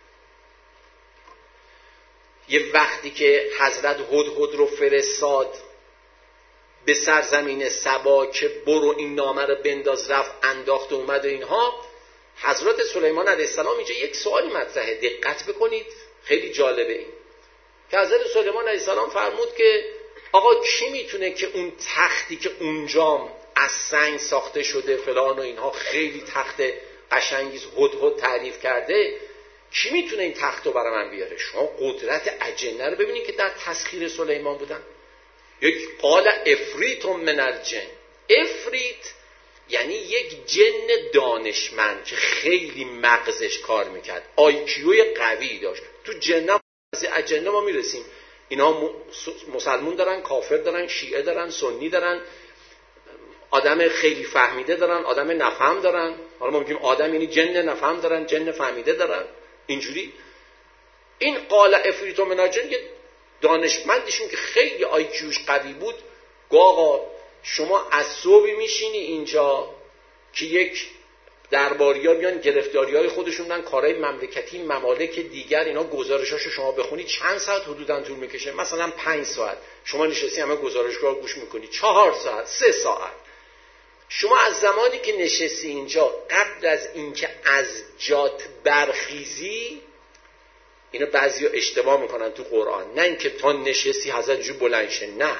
یه وقتی که حضرت هدهد رو فرستاد به سرزمین سبا که برو این نامه رو بنداز، رفت انداخت و اومد و اینها، حضرت سلیمان علیه السلام اینجا یک سوالی مطرحه، دقت بکنید، خیلی جالبه این که حضرت سلیمان علیه السلام فرمود که آقا کی میتونه که اون تختی که اونجا از سنگ ساخته شده فلان و اینها، خیلی تخت قشنگی هدهد تعریف کرده، کی میتونه این تخت رو برای من بیاره؟ شما قدرت اجنه رو ببینید که در تسخیر سلیمان بودن. یک قال افریت من الجن، افریت یعنی یک جن دانشمند که خیلی مغزش کار میکرد، آیکیوی قوی داشت. تو جنه اجنه ما میرسیم، اینا مسلمون دارن، کافر دارن، شیعه دارن، سنی دارن، آدم خیلی فهمیده دارن، آدم نفهم دارن. حالا ما میگیم آدم یعنی جن نفهم دارن، جن فهمیده دارن، اینجوری. این قال افریت من الجن که دانشمندشون که خیلی آیکیوش قوی بود، گو آقا شما از صبح میشینی اینجا که یک درباریا بیان گرفتاریای خودشون دارن، کارهای مملکتی ممالک دیگر، اینا گزارشاشو شما بخونی چند ساعت حدوداً طول میکشه؟ مثلا 5 ساعت شما نشستی همه گزارشگاه گوش میکنی، 4 ساعت 3 ساعت. شما از زمانی که نشستی اینجا قبل از اینکه از جات برخیزی، اینو بعضیا اشتباه میکنن تو قرآن، نه اینکه تا نشستی حضرت جو بلند شه، نه،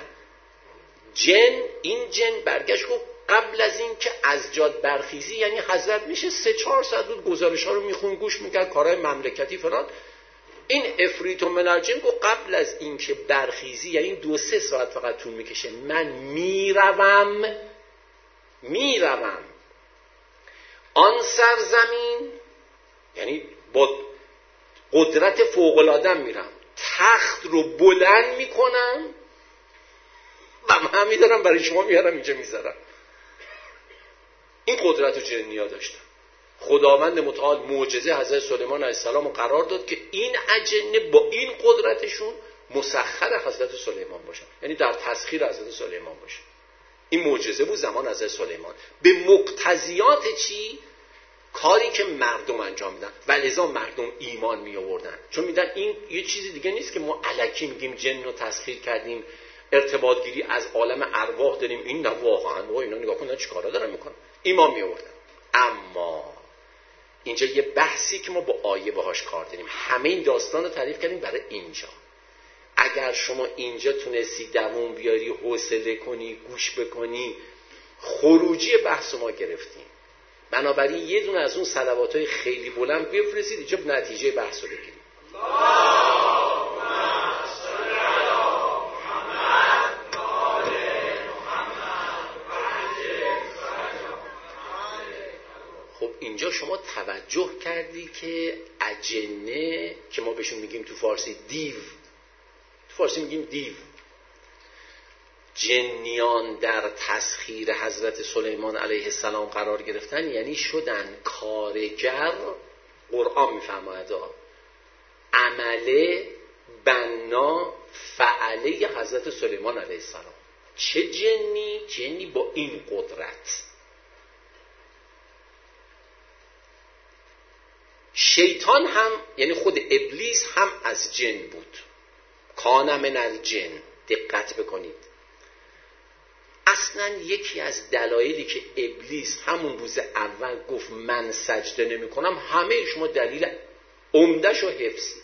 این جن برگشت گفت قبل از این که از جاد برخیزی، یعنی حضرت میشه 3-4 ساعت بود گزارش ها رو میخون گوش میکرد، کارهای مملکتی فلان. این افریت و من الجن گفت قبل از این که برخیزی، یعنی 2-3 ساعت فقط طول میکشه، من میروم آن سرزمین، یعنی با قدرت فوق العاده میرم، تخت رو بلند میکنم و من میدارم برای شما میارم اینجا میذارم. این قدرت رو جنیا داشتن. خداوند متعال معجزه حضرت سلیمان علیه السلام رو قرار داد که این اجنه با این قدرتشون مسخر حضرت سلیمان باشن، یعنی در تسخیر حضرت سلیمان باشن. این معجزه بود زمان حضرت سلیمان، به مقتضیات چی؟ کاری که مردم انجام میدن و لذا مردم ایمان می آوردن، چون میدن این یه چیزی دیگه نیست که ما الکی میگیم جن رو تسخیر کردیم، ارتباط گیری از عالم ارواح داریم، این نه واقعا و اینا نگاه کن چه کارا دارن میکنن، ایمان می آوردن. اما اینجا یه بحثی که ما با آیه باهاش کار داریم، همه این داستان رو تعریف کردیم برای اینجا. اگر شما اینجا تونستی دووم بیاری، حوصله کنی، گوش بکنی، خروجی بحث ما گرفتیم. بنابراین یه دونه از اون صلوات‌های خیلی بلند بفرستید اینجا نتیجه بحث رو بگیریم. خب اینجا شما توجه کردی که اجنه که ما بهشون میگیم تو فارسی دیو، تو فارسی میگیم دیو، جنیان در تسخیر حضرت سلیمان علیه السلام قرار گرفتن، یعنی شدن کارگر. قرآن میفرماید عمله بنا فعله حضرت سلیمان علیه السلام. چه جنی با این قدرت. شیطان هم یعنی خود ابلیس هم از جن بود. کان من الجن. دقت بکنید، اصلا یکی از دلایلی که ابلیس همون روز اول گفت من سجده نمی کنم، همه شما دلیل عمده‌ش رو حفظید.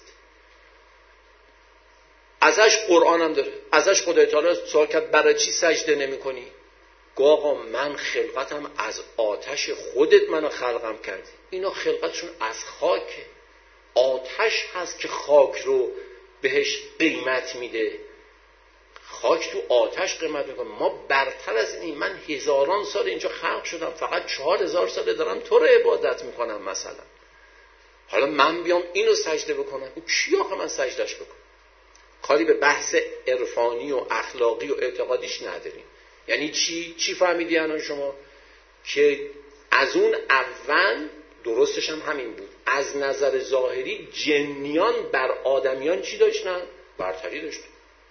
ازش قرآن هم داره، ازش خدای تعالی سوال کرد برای چی سجده نمی کنی؟ گفت آقا من خلقتم از آتش، خودت منو خلقم کردی. اینا خلقتشون از خاکه، آتش هست که خاک رو بهش قیمت میده. خاک تو آتش قیمت میکنه. ما برتر از این. من هزاران سال اینجا خلق شدم، فقط 4000 سال دارم تو رو عبادت میکنم مثلا. حالا من بیام اینو سجده بکنم، این کی آخه من سجدش بکنم؟ کاری به بحث عرفانی و اخلاقی و اعتقادیش نداریم. یعنی چی فهمیدی الان شما؟ که از اون اول درستش هم همین بود. از نظر ظاهری جنیان بر آدمیان چی داشتن؟ برتری داشتن.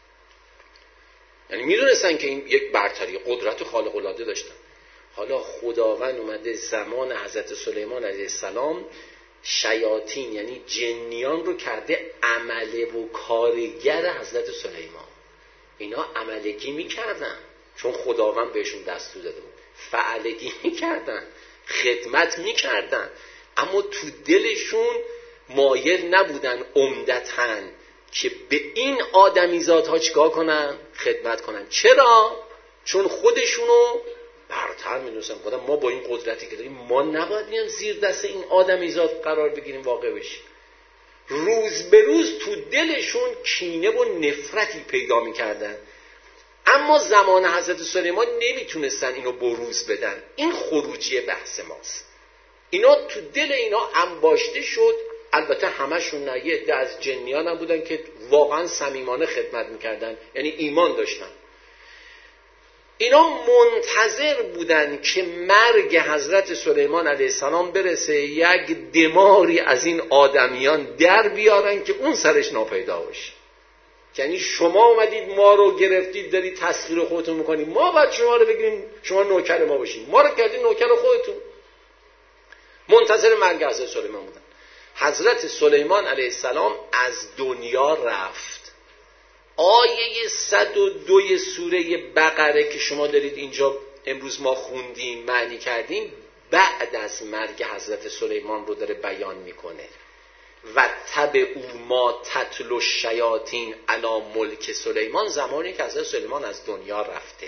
یعنی میدونستن که این یک برتری، قدرت خارق العاده داشتن. حالا خداوند اومده زمان حضرت سلیمان علیه السلام شیاطین یعنی جنیان رو کرده عمله و کارگر حضرت سلیمان. اینا عملگی میکردن چون خداوند بهشون دستور داده بود، فعلگی میکردن، خدمت میکردن، اما تو دلشون مایل نبودن عمدتاً که به این آدمیزادها چیکار کنن؟ خدمت کنن. چرا؟ چون خودشونو برتر میدونستن. گفتن ما با این قدرتی که داریم ما نباید بیان زیر دست این آدمیزاد قرار بگیریم، واقع بشیم. روز به روز تو دلشون کینه و نفرتی پیدا میکردن. اما زمان حضرت سلیمان نمیتونستن اینو بروز بدن. این خروجی بحث ماست. اینا تو دل اینا انباشته شد. البته همشون نه، یه عده از جنیان هم بودن که واقعا صمیمانه خدمت میکردن، یعنی ایمان داشتن. اینا منتظر بودن که مرگ حضرت سلیمان علیه السلام برسه، یک دماری از این آدمیان در بیارن که اون سرش ناپیدا باشه. یعنی شما اومدید ما رو گرفتید دارید تسخیر خودتون میکنید، ما باید شما رو بگیریم شما نوکر ما باشید، ما رو کردید نوکر خودتون. منتظر مرگ حضرت سلیمان بودن. حضرت سلیمان علیه السلام از دنیا رفت. آیه 102 سوره بقره که شما دارید اینجا امروز ما خوندیم معنی کردیم، بعد از مرگ حضرت سلیمان رو داره بیان میکنه. و تبعوا ما تتلو الشیاطین علی ملک سلیمان، زمانی که حضرت سلیمان از دنیا رفته.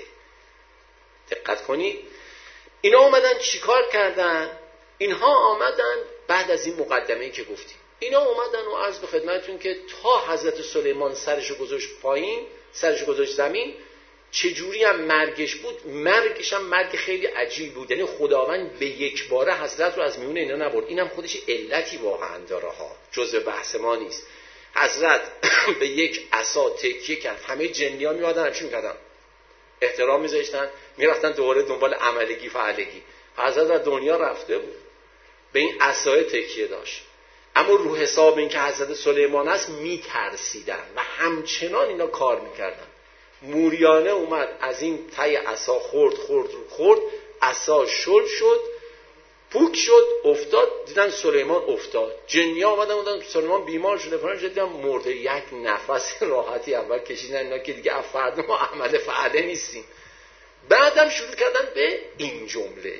دقت کنید. اینا آمدن چیکار کردن؟ اینها آمدن بعد از این مقدمه‌ای که گفتیم، اینا اومدن و عرض به خدمتتون که تا حضرت سلیمان سرشو گذاشت پایین، سرشو گذاشت زمین، چجوری هم مرگش بود. مرگش هم مرگ خیلی عجیب بود. یعنی خداوند به یک باره حضرت رو از میون اینا نبرد. اینم خودش علتی واقعا داره ها، جزء بحث ما نیست. حضرت به یک عصا تکیه کرد. همه جنیان میادن چی میکردن؟ احترام میذاشتن، میرفتن دوباره دنبال عملگی فعلگی. حضرت از دنیا رفته بود، به این عصا تکیه داشت. اما رو حساب این که حضرت سلیمان است میترسیدن و همچنان اینا کار میکردن. موریانه اومد از این تی عصا خورد، عصا شل شد، پوک شد، افتاد. دیدن سلیمان افتاد. جنیا آمدن سلیمان بیمار شده، فران شد، دیدن مرده. یک نفس راحتی اول کشیدن اینا که دیگه فردا ما عمل فعله نیستیم. بعدم شروع کردن به این جمله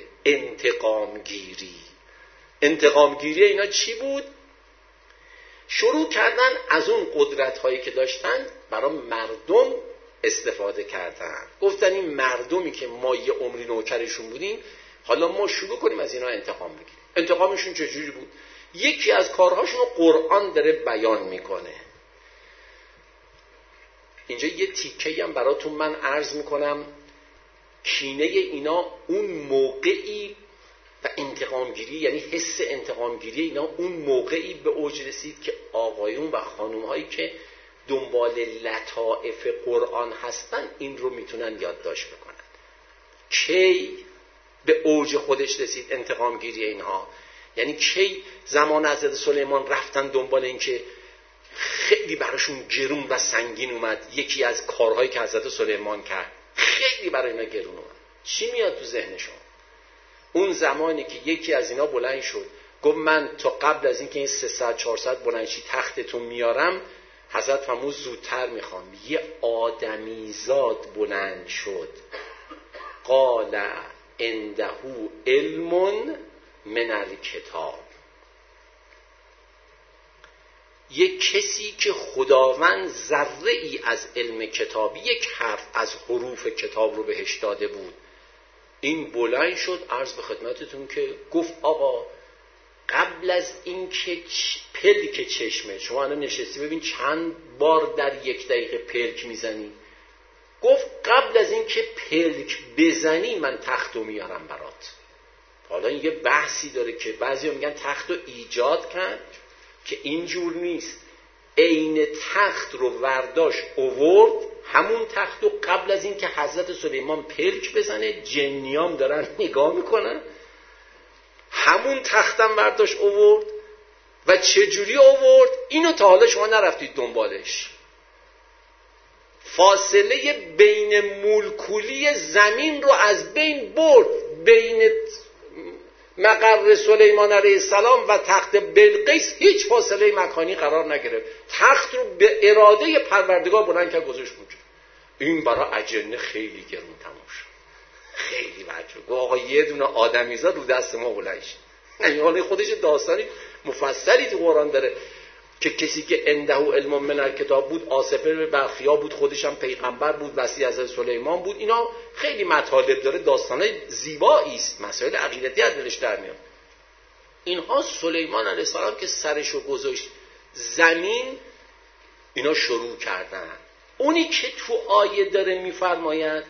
انتقام گیری اینا چی بود؟ شروع کردن از اون قدرت هایی که داشتن برای مردم استفاده کردن. گفتن این مردمی که ما یه عمری نوکرشون بودیم، حالا ما شروع کنیم از اینا انتقام بگیریم. انتقامشون چجوری بود؟ یکی از کارهاشون رو قرآن داره بیان میکنه. اینجا یه تیکه‌ای هم براتون من عرض میکنم. کینه اینا اون موقعی و انتقامگیری، یعنی حس انتقامگیری اینا اون موقعی به اوج رسید که آقایون و خانوم‌هایی که دنبال لطائف قرآن هستن این رو میتونن یادداشت بکنن. کی به اوج خودش رسید انتقام گیری اینها؟ یعنی کی زمان حضرت سلیمان رفتن دنبال این که خیلی براشون گرون و سنگین اومد یکی از کارهایی که حضرت سلیمان کرد، خیلی برای اینا گرون اومد. چی میاد تو ذهن شما؟ اون زمانی که یکی از اینا بلند شد گفت من تا قبل از اینکه این 300-400 بلندشی تختتون میارم، حضرت فرمود زودتر میخوام. یه آدمیزاد بلند شد، قال عنده علم من الکتاب. یک کسی که خداوند ذره ای از علم کتابی، یک حرف از حروف کتاب رو بهش داده بود، این بلند شد عرض به خدمتتون که گفت آقا قبل از این که پلک چشمه، شما الان نشستی ببین چند بار در یک دقیقه پلک میزنی، گفت قبل از این که پلک بزنی من تختو میارم برات. حالا یه بحثی داره که بعضی میگن تختو ایجاد کرد، که اینجور نیست. عین تخت رو ورداشت اوورد، همون تخت رو قبل از این که حضرت سلیمان پلک بزنه جنیام دارن نگاه میکنن، همون تختم ورداشت اوورد. و چجوری اوورد؟ اینو تا حالا شما نرفتید دنبالش. فاصله بین مولکولی زمین رو از بین برد، بین مقر سلیمان علیه السلام و تخت بلقیس هیچ فاصله مکانی قرار نگرفت. تخت رو به اراده پروردگار بلند کرد گذاشت بود. این برای اجنه خیلی گرون تموم شد، خیلی بچه گفت آقا یه دونه آدمیزاد رو دست ما بلند شد. یعنی خودش داستانی مفصلی تو قرآن داره که کسی که عنده علم من الکتاب بود، آصفه برخیا بود، خودش هم پیغمبر بود، وصی حضرت سلیمان بود. اینا خیلی مطالب داره، داستانای زیبایی است، مسائل عقیدتی از دلش در میاد. اینها سلیمان علیه السلام که سرشو گذاشت زمین، اینا شروع کردن. اونی که تو آیه داره میفرماید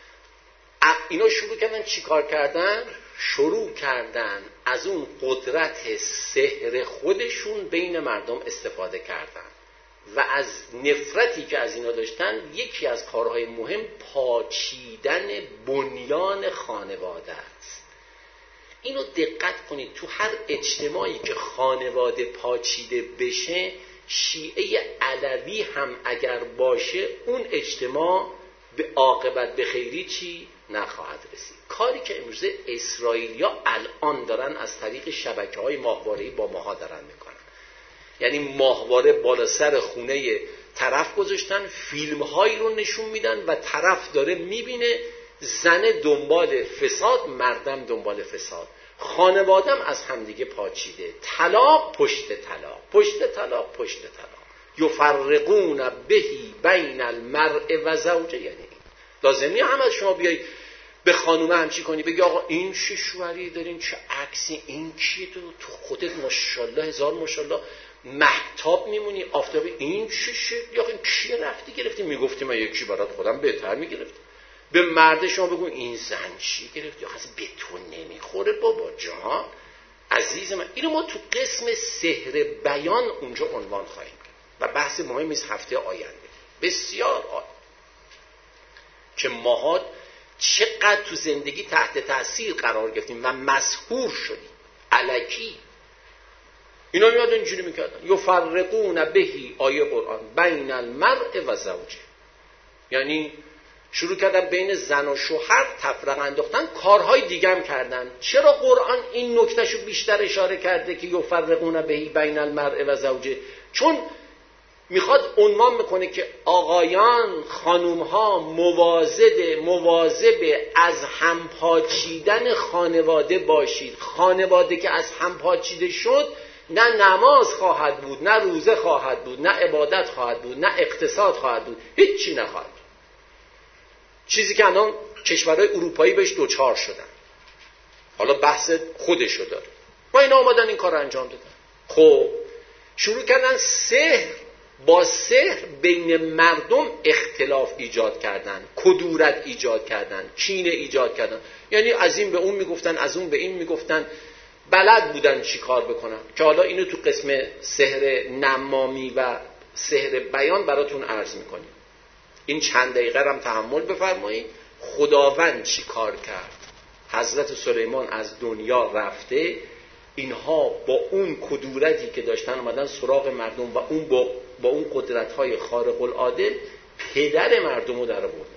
اینا شروع کردن چی کار کردن؟ شروع کردن از اون قدرت سحر خودشون بین مردم استفاده کردن و از نفرتی که از اینا داشتن یکی از کارهای مهم پاچیدن بنیان خانواده است. اینو دقت کنید، تو هر اجتماعی که خانواده پاچیده بشه، شیعه علوی هم اگر باشه، اون اجتماع به عاقبت به خیری چی نخواهد رسید. کاری که امروز اسرائیلیا الان دارن از طریق شبکه‌های ماهواره‌ای با ماها دارن میکنن، یعنی ماهواره بالا سر خونه طرف گذاشتن، فیلم‌هایی رو نشون میدن و طرف داره میبینه زن دنبال فساد، مردم دنبال فساد، خانوادم از همدیگه پاچیده، طلاق پشت طلاق، پشت طلاق، پشت طلاق، یفرقون بهی بین المرء و زوجه. یعنی لازمی هم از شما بیایی به خانومه همچی کنی، بگی آقا این چه شوهری دارین، چه عکسی، این کیه، تو خودت ماشاءالله هزار ماشاءالله مهتاب میمونی آفتابی، این چه شکلی، آقا این کیه رفتی گرفتی؟ میگفتی من یکی برات خودم بهتر میگرفت. به مرد شما بگو این زن چی گرفتی، آقا به تو نمیخوره بابا جان عزیز من. اینو ما تو قسم سحر بیان اونجا عنوان خواهیم کرد و بحث مهمی است هفته آینده، بسیار عالی، که ماها چقدر تو زندگی تحت تاثیر قرار گرفتیم و مسحور شدیم الکی. اینا میاد اینجوری میکردن یفرقون بهی، آیه قرآن، بین المرء و زوجه، یعنی شروع کردن بین زن و شوهر تفرقه انداختن، کارهای دیگه هم کردن. چرا قرآن این نکتهشو بیشتر اشاره کرده که یفرقون بهی بین المرء و زوجه؟ چون میخواد عنوان میکنه که آقایان، خانومها مواظب از همپاچیدن خانواده باشید. خانواده که از همپاچیده شد، نه نماز خواهد بود، نه روزه خواهد بود، نه عبادت خواهد بود، نه اقتصاد خواهد بود، هیچی نخواهد بود. چیزی که الان کشورهای اروپایی بهش دوچار شدن، حالا بحث خودشو داره، و اینا آمدن این کار رو انجام دادن. خب شروع کردن با سحر بین مردم اختلاف ایجاد کردن، کدورت ایجاد کردن، کینه ایجاد کردن. یعنی از این به اون میگفتن، از اون به این میگفتن، بلد بودن چی کار بکنن. که حالا اینو تو قسم سحر نمامی و سحر بیان براتون عرض میکنیم. این چند دقیقه هم تحمل بفرمایید. خداوند چی کار کرد؟ حضرت سلیمان از دنیا رفته، اینها با اون کدورتی که داشتن اومدن سراغ مردم و اون با اون قدرت‌های خارق العاده پدر مردم رو در آوردن.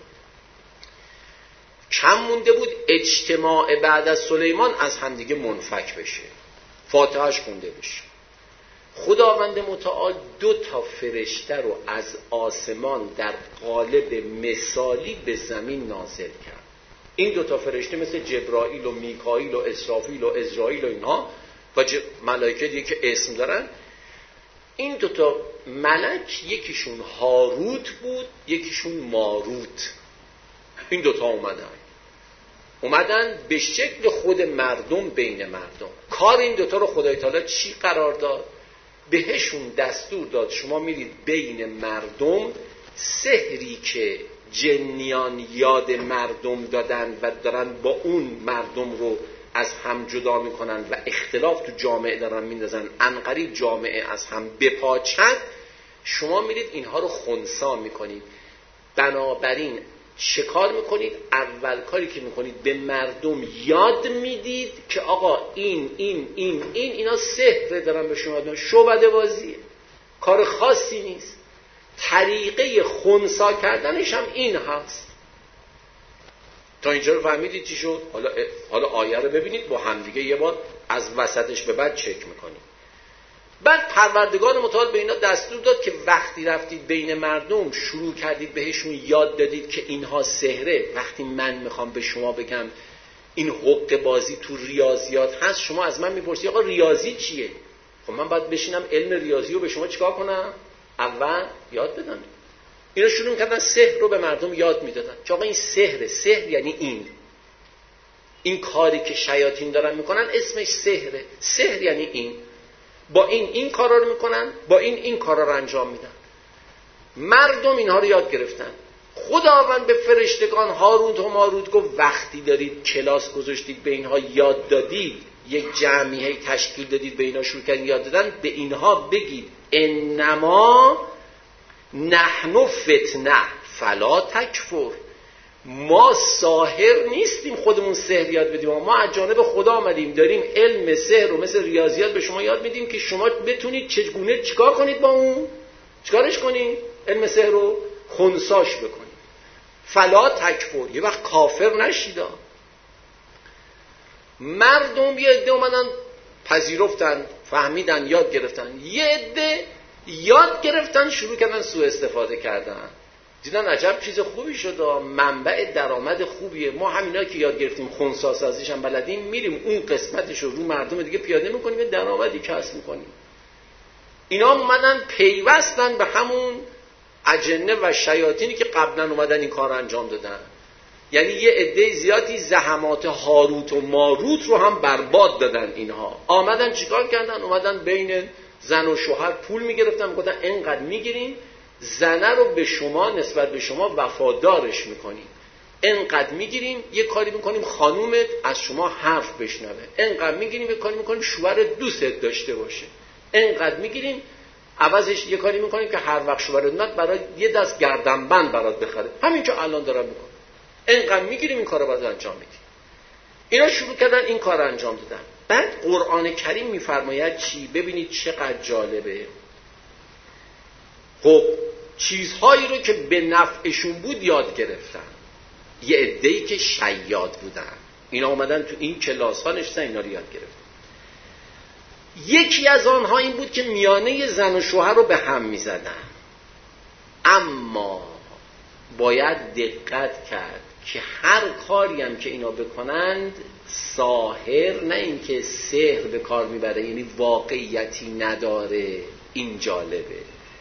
کم مونده بود اجتماع بعد از سلیمان از همدیگه منفک بشه، فاتحهش خونده بشه. خداوند متعال 2 فرشته رو از آسمان در قالب مثالی به زمین نازل کرد. این 2 فرشته مثل جبرائیل و میکائیل و اسرافیل و عزرائیل و اینها و ملائکه دیگه که اسم دارن. این 2 ملک یکیشون هاروت بود، یکیشون ماروت. این 2 اومدن به شکل خود مردم بین مردم. کار این 2 رو خدای تعالی چی قرار داد؟ بهشون دستور داد شما میرید بین مردم، سحری که جنیان یاد مردم دادن و دارن با اون مردم رو از هم جدا میکنن و اختلاف تو جامعه دارن میندازن، عنقریب جامعه از هم بپاچد، شما میرید اینها رو خنثی میکنید. بنابراین چه کار میکنید؟ اول کاری که میکنید به مردم یاد میدید که آقا اینا سحر دارن به شما دارن، شعبده بازیه، کار خاصی نیست. طریقه خنثی کردنش هم این هست. تا اینجا رو فهمیدید چی شد؟ حالا آیه رو ببینید با همدیگه یه بار از وسطش به بعد چک میکنید. بعد پروردگار متعال به اینا دستور داد که وقتی رفتید بین مردم شروع کردید بهشون یاد دادید که اینها سحره، وقتی من میخوام به شما بگم این حقه بازی تو ریاضیات هست، شما از من میپرسید آقا ریاضی چیه؟ خب من باید بشینم علم ریاضی رو به شما چیکار کنم؟ اول یاد بدم. اینا شروع میکردن سحر رو به مردم یاد میدادن که آقا این سحره. سحر یعنی این کاری که شیاطین دارن میکنن اسمش سحره. سحر یعنی با این کارا رو میکنن، با این کارا رو انجام میدن. مردم اینها رو یاد گرفتن. خداوند به فرشتگان هاروت و ماروت گفت وقتی دارید کلاس گذاشتید به اینها یاد دادید، یک جمعیه تشکیل دادید به اینها شروع کردید یاد دادن، به اینها بگید انما نحن فتنه فلا تکفر. ما ساحر نیستیم خودمون سحر یاد بدیم، ما از جانب خدا آمدیم داریم علم سحر رو مثل ریاضیات به شما یاد میدیم که شما بتونید چگونه چیکار کنید با اون، چیکارش کنید، علم سحر رو خنثیش بکنید. فلا تکفر، یه وقت کافر نشید. مردم یه عده اومدن پذیرفتن، فهمیدن، یاد گرفتن. یه عده یاد گرفتن شروع کردن سوء استفاده کردن، دیدن عجب چیز خوبی شد، منبع درآمد خوبیه. ما همینا که یاد گرفتیم خنثی سازیش هم بلدیم، میریم اون قسمتش رو مردم دیگه پیاده میکنیم، یه درآمدی کسب میکنیم. اینا اومدن پیوستن به همون اجنه و شیاطینی که قبلا اومدن این کار انجام دادن. یعنی یه عده زیادی زحمات هاروت و ماروت رو هم برباد دادن. اینها آمدن چیکار کردن؟ اومدن بین زن و شوهر پول میگرفتن، میگفتن اینقدر میگیریم، زنه رو به شما نسبت به شما وفادارش میکنیم، اینقدر میگیریم یه کاری میکنیم خانومت از شما حرف بشنوه، اینقدر میگیریم یه کاری میکنیم شوهر دوست داشته باشه، اینقدر میگیریم عوضش یه کاری میکنیم که هر وقت شوهر اومد برای یه دست گردنبند برات بخره، همین که الان دارم میکنم، اینقدر میگیریم این کارو باید انجام میدیم. اینا شروع کردن این کار انجام دادن. بعد قرآن کریم میفرماید چی؟ ببینید چقدر جالبه. خب چیزهایی رو که به نفعشون بود یاد گرفتن. یه عده‌ای که شیاد بودن، اینا اومدن تو این کلاس ها نشستن اینا رو یاد گرفتن. یکی از آنها این بود که میانه زن و شوهر رو به هم میزدن. اما باید دقت کرد که هر کاری هم که اینا بکنند، ساحر نه اینکه سحر به کار میبره، یعنی واقعیتی نداره. این جالبه.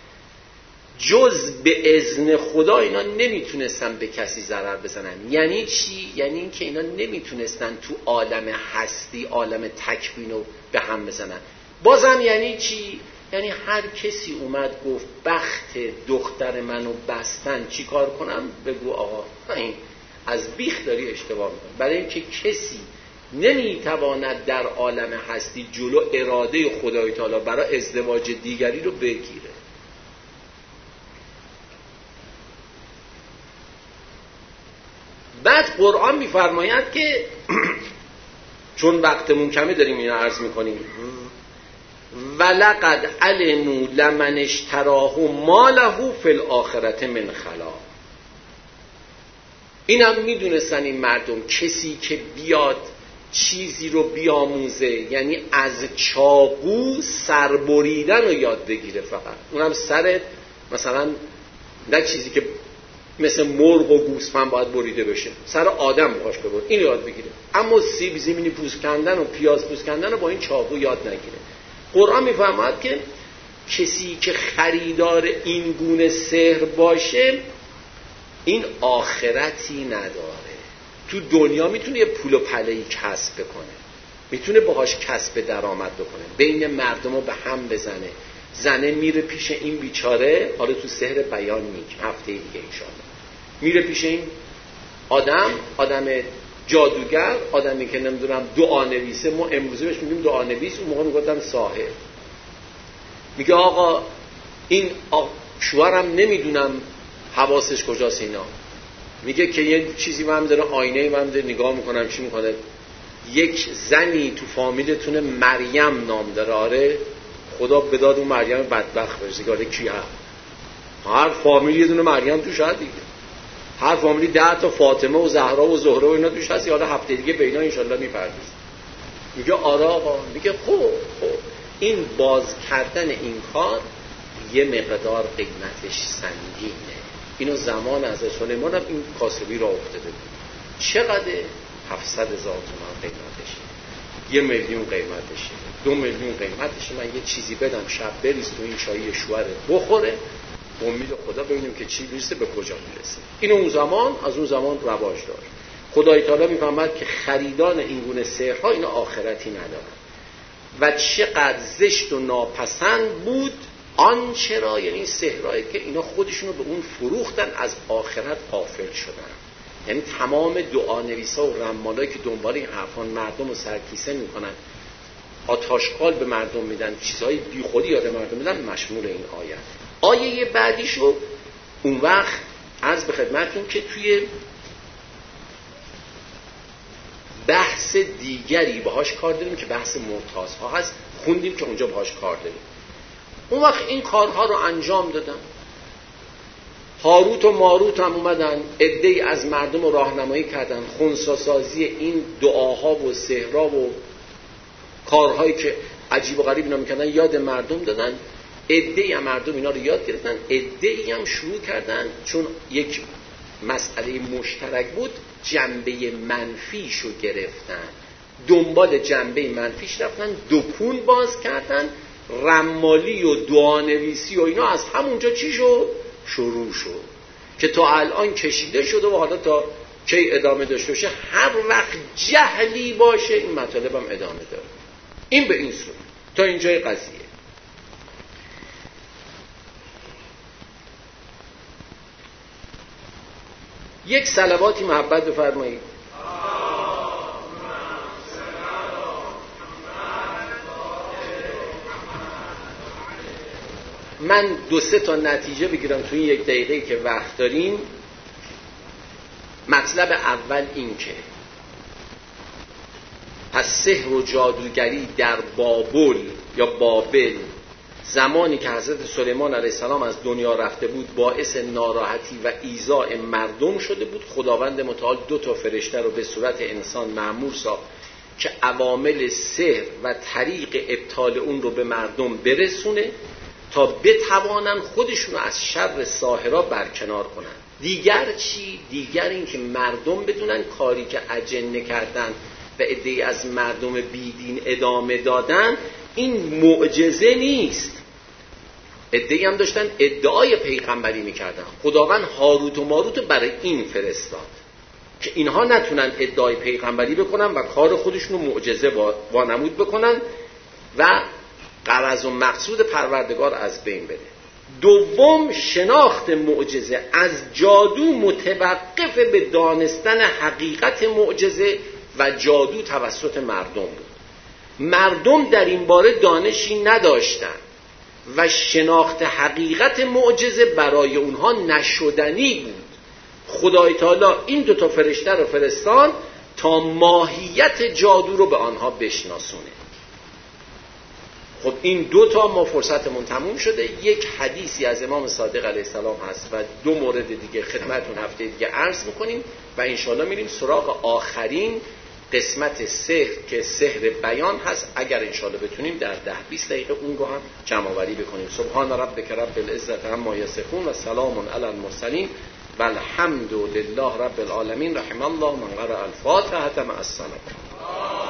جز به اذن خدا اینا نمیتونستن به کسی ضرر بزنن. یعنی چی؟ یعنی اینکه اینا نمیتونستن تو عالم هستی، عالم تکوین رو به هم بزنن. بازم یعنی چی؟ یعنی هر کسی اومد گفت بخت دختر منو بستن چی کار کنم؟ بگو آقا این از بیخ داری اشتباه میکنی. برای اینکه کسی نمیتواند در عالم هستی جلو اراده خدای تعالی برای ازدواج دیگری رو بگیره. قرآن میفرماید که چون وقتمون کمه داریم اینو عرض میکنیم، ولقد علموا لمن اشتراه ما له فی الاخرة من خلاق. اینم میدونستن این مردم کسی که بیاد چیزی رو بیاموزه، یعنی از چاقو سربریدن رو یاد بگیره، فقط اونم سر مثلا نه چیزی که مثل مرغ و گوسفند باید بریده بشه، سر آدم باش ببر، این یاد بگیره. اما سیب زمینی پوست کندن و پیاز پوست کندن رو با این چاقو یاد نگیره. قرآن میفرماید که کسی که خریدار این گونه سحر باشه این آخرتی نداره. تو دنیا میتونه یه پول و پله‌ای کسب بکنه، میتونه باهاش کسب درآمد بکنه، بین مردم رو به هم بزنه. زنه میره پیش این بیچاره، حالا تو سحر بیان میگم هفته دیگه انشاءالله، میره پیش این آدم جادوگر، آدمی که نمیدونم دعا نویسه، ما امروزه بهش میگیم دعا نویس، اون موقع میگفتن ساحر. میگه آقا این شوهرم نمیدونم حواسش کجاست اینا. میگه که یه چیزی من داره، آینه من داره نگاه میکنم چی میکنه، یک زنی تو فامیلتونه مریم نام داره. آره خدا بداد اون مریم بدبخت بشه. کی هست؟ هر فامیل یه دونه مریم توش هست دیگه، هر فامیلی 10 تا فاطمه و زهرا و زهره و اینا توش هست. حالا هفته دیگه به اینا انشالله میپردازیم. میگه آره آقا. میگه خب این باز کردن این کار یه مقدار قیمتش سنگینه. اینو زمان از سلیمان هم این کاسبی را افتاده بود. چقدر؟ 700,000 تومان قیمتشه، 1 میلیون قیمتشه، 2 میلیون قیمتشه. من یه چیزی بدم شب بریز تو این چای شوهر بخوره، امید خدا ببینیم که چی میرسه به کجا میرسه. این اون زمان از اون زمان رواج داشت. خدای تعالی میفهمد که خریدان این گونه سحرها اینا آخرتی ندارن و چقدر زشت و ناپسند بود آنچه را، یعنی سحرهایی که اینا خودشونو به اون فروختن، از آخرت غافل شدن. یعنی تمام دعانویسا و رمالایی که دنبال این حرفان مردم رو سرکیسه میکنن، آتاشقال به مردم میدن، چیزهای بی خودی یاد مردم میدن، مشمول این آیه بعدیشو اون وقت عرض به خدمتتون که توی بحث دیگری باهاش کار داریم که بحث مرتازها هست، خوندیم که اونجا باهاش کار داریم. اون وقت این کارها رو انجام دادن. هاروت و ماروت هم اومدن، عده‌ای از مردم رو راهنمایی کردن، خنثی‌سازی این دعاها و سحرها و کارهایی که عجیب و غریب اینا میکردن یاد مردم دادن. عده‌ای هم مردم اینا رو یاد گرفتن، عده‌ای هم شروع کردن، چون یک مسئله مشترک بود، جنبه منفیشو گرفتن، دنبال جنبه منفیش رفتن، دکون باز کردن، رمالی و دعانویسی و اینا از همونجا چی شد؟ شروع شد که تا الان کشیده شده و حالا تا کی ادامه داشته باشه، هر وقت جهلی باشه این مطالب هم ادامه داره. این به این صورت تا اینجای قضیه. یک صلواتی محبت بفرمایید. من 2-3 تا نتیجه بگیرم توی 1 دقیقه که وقت داریم. مطلب اول این که پس سحر و جادوگری در بابل یا بابل زمانی که حضرت سلیمان علیه السلام از دنیا رفته بود باعث ناراحتی و ایذاء مردم شده بود. خداوند متعال 2 تا فرشته رو به صورت انسان مأمور ساخت که عوامل سحر و طریق ابطال اون رو به مردم برسونه تا بتوانن خودشون رو از شر ساحرا برکنار کنن. دیگر چی؟ دیگر این که مردم بدونن کاری که اجنه کردن و عده‌ای از مردم بیدین ادامه دادن این معجزه نیست. عده‌ای هم داشتن ادعای پیغمبری میکردن. خداوند هاروت و ماروت برای این فرستاد که اینها نتونن ادعای پیغمبری بکنن و کار خودشون رو معجزه وانمود بکنن و غرض و مقصود پروردگار از بین بده. دوم، شناخت معجزه از جادو متوقف به دانستن حقیقت معجزه و جادو توسط مردم بود. مردم در این باره دانشی نداشتن و شناخت حقیقت معجزه برای اونها نشدنی بود. خدای تعالی این دوتا فرشته رو فرستان تا ماهیت جادو رو به آنها بشناسونه. خب این دوتا ما فرصتمون تموم شده. یک حدیثی از امام صادق علیه السلام هست و 2 مورد دیگه خدمتون هفته دیگه عرض میکنیم و انشاءالله میریم سراغ آخرین قسمت سحر که سحر بیان هست. اگر انشاءالله بتونیم در 10-20 دقیقه اون رو هم جمع آوری بکنیم. سبحان ربک رب العزت عما یصفون و سلام علی المرسلین و الحمد لله رب العالمین. رحم الله من قرأ الفاتحه مع السلام.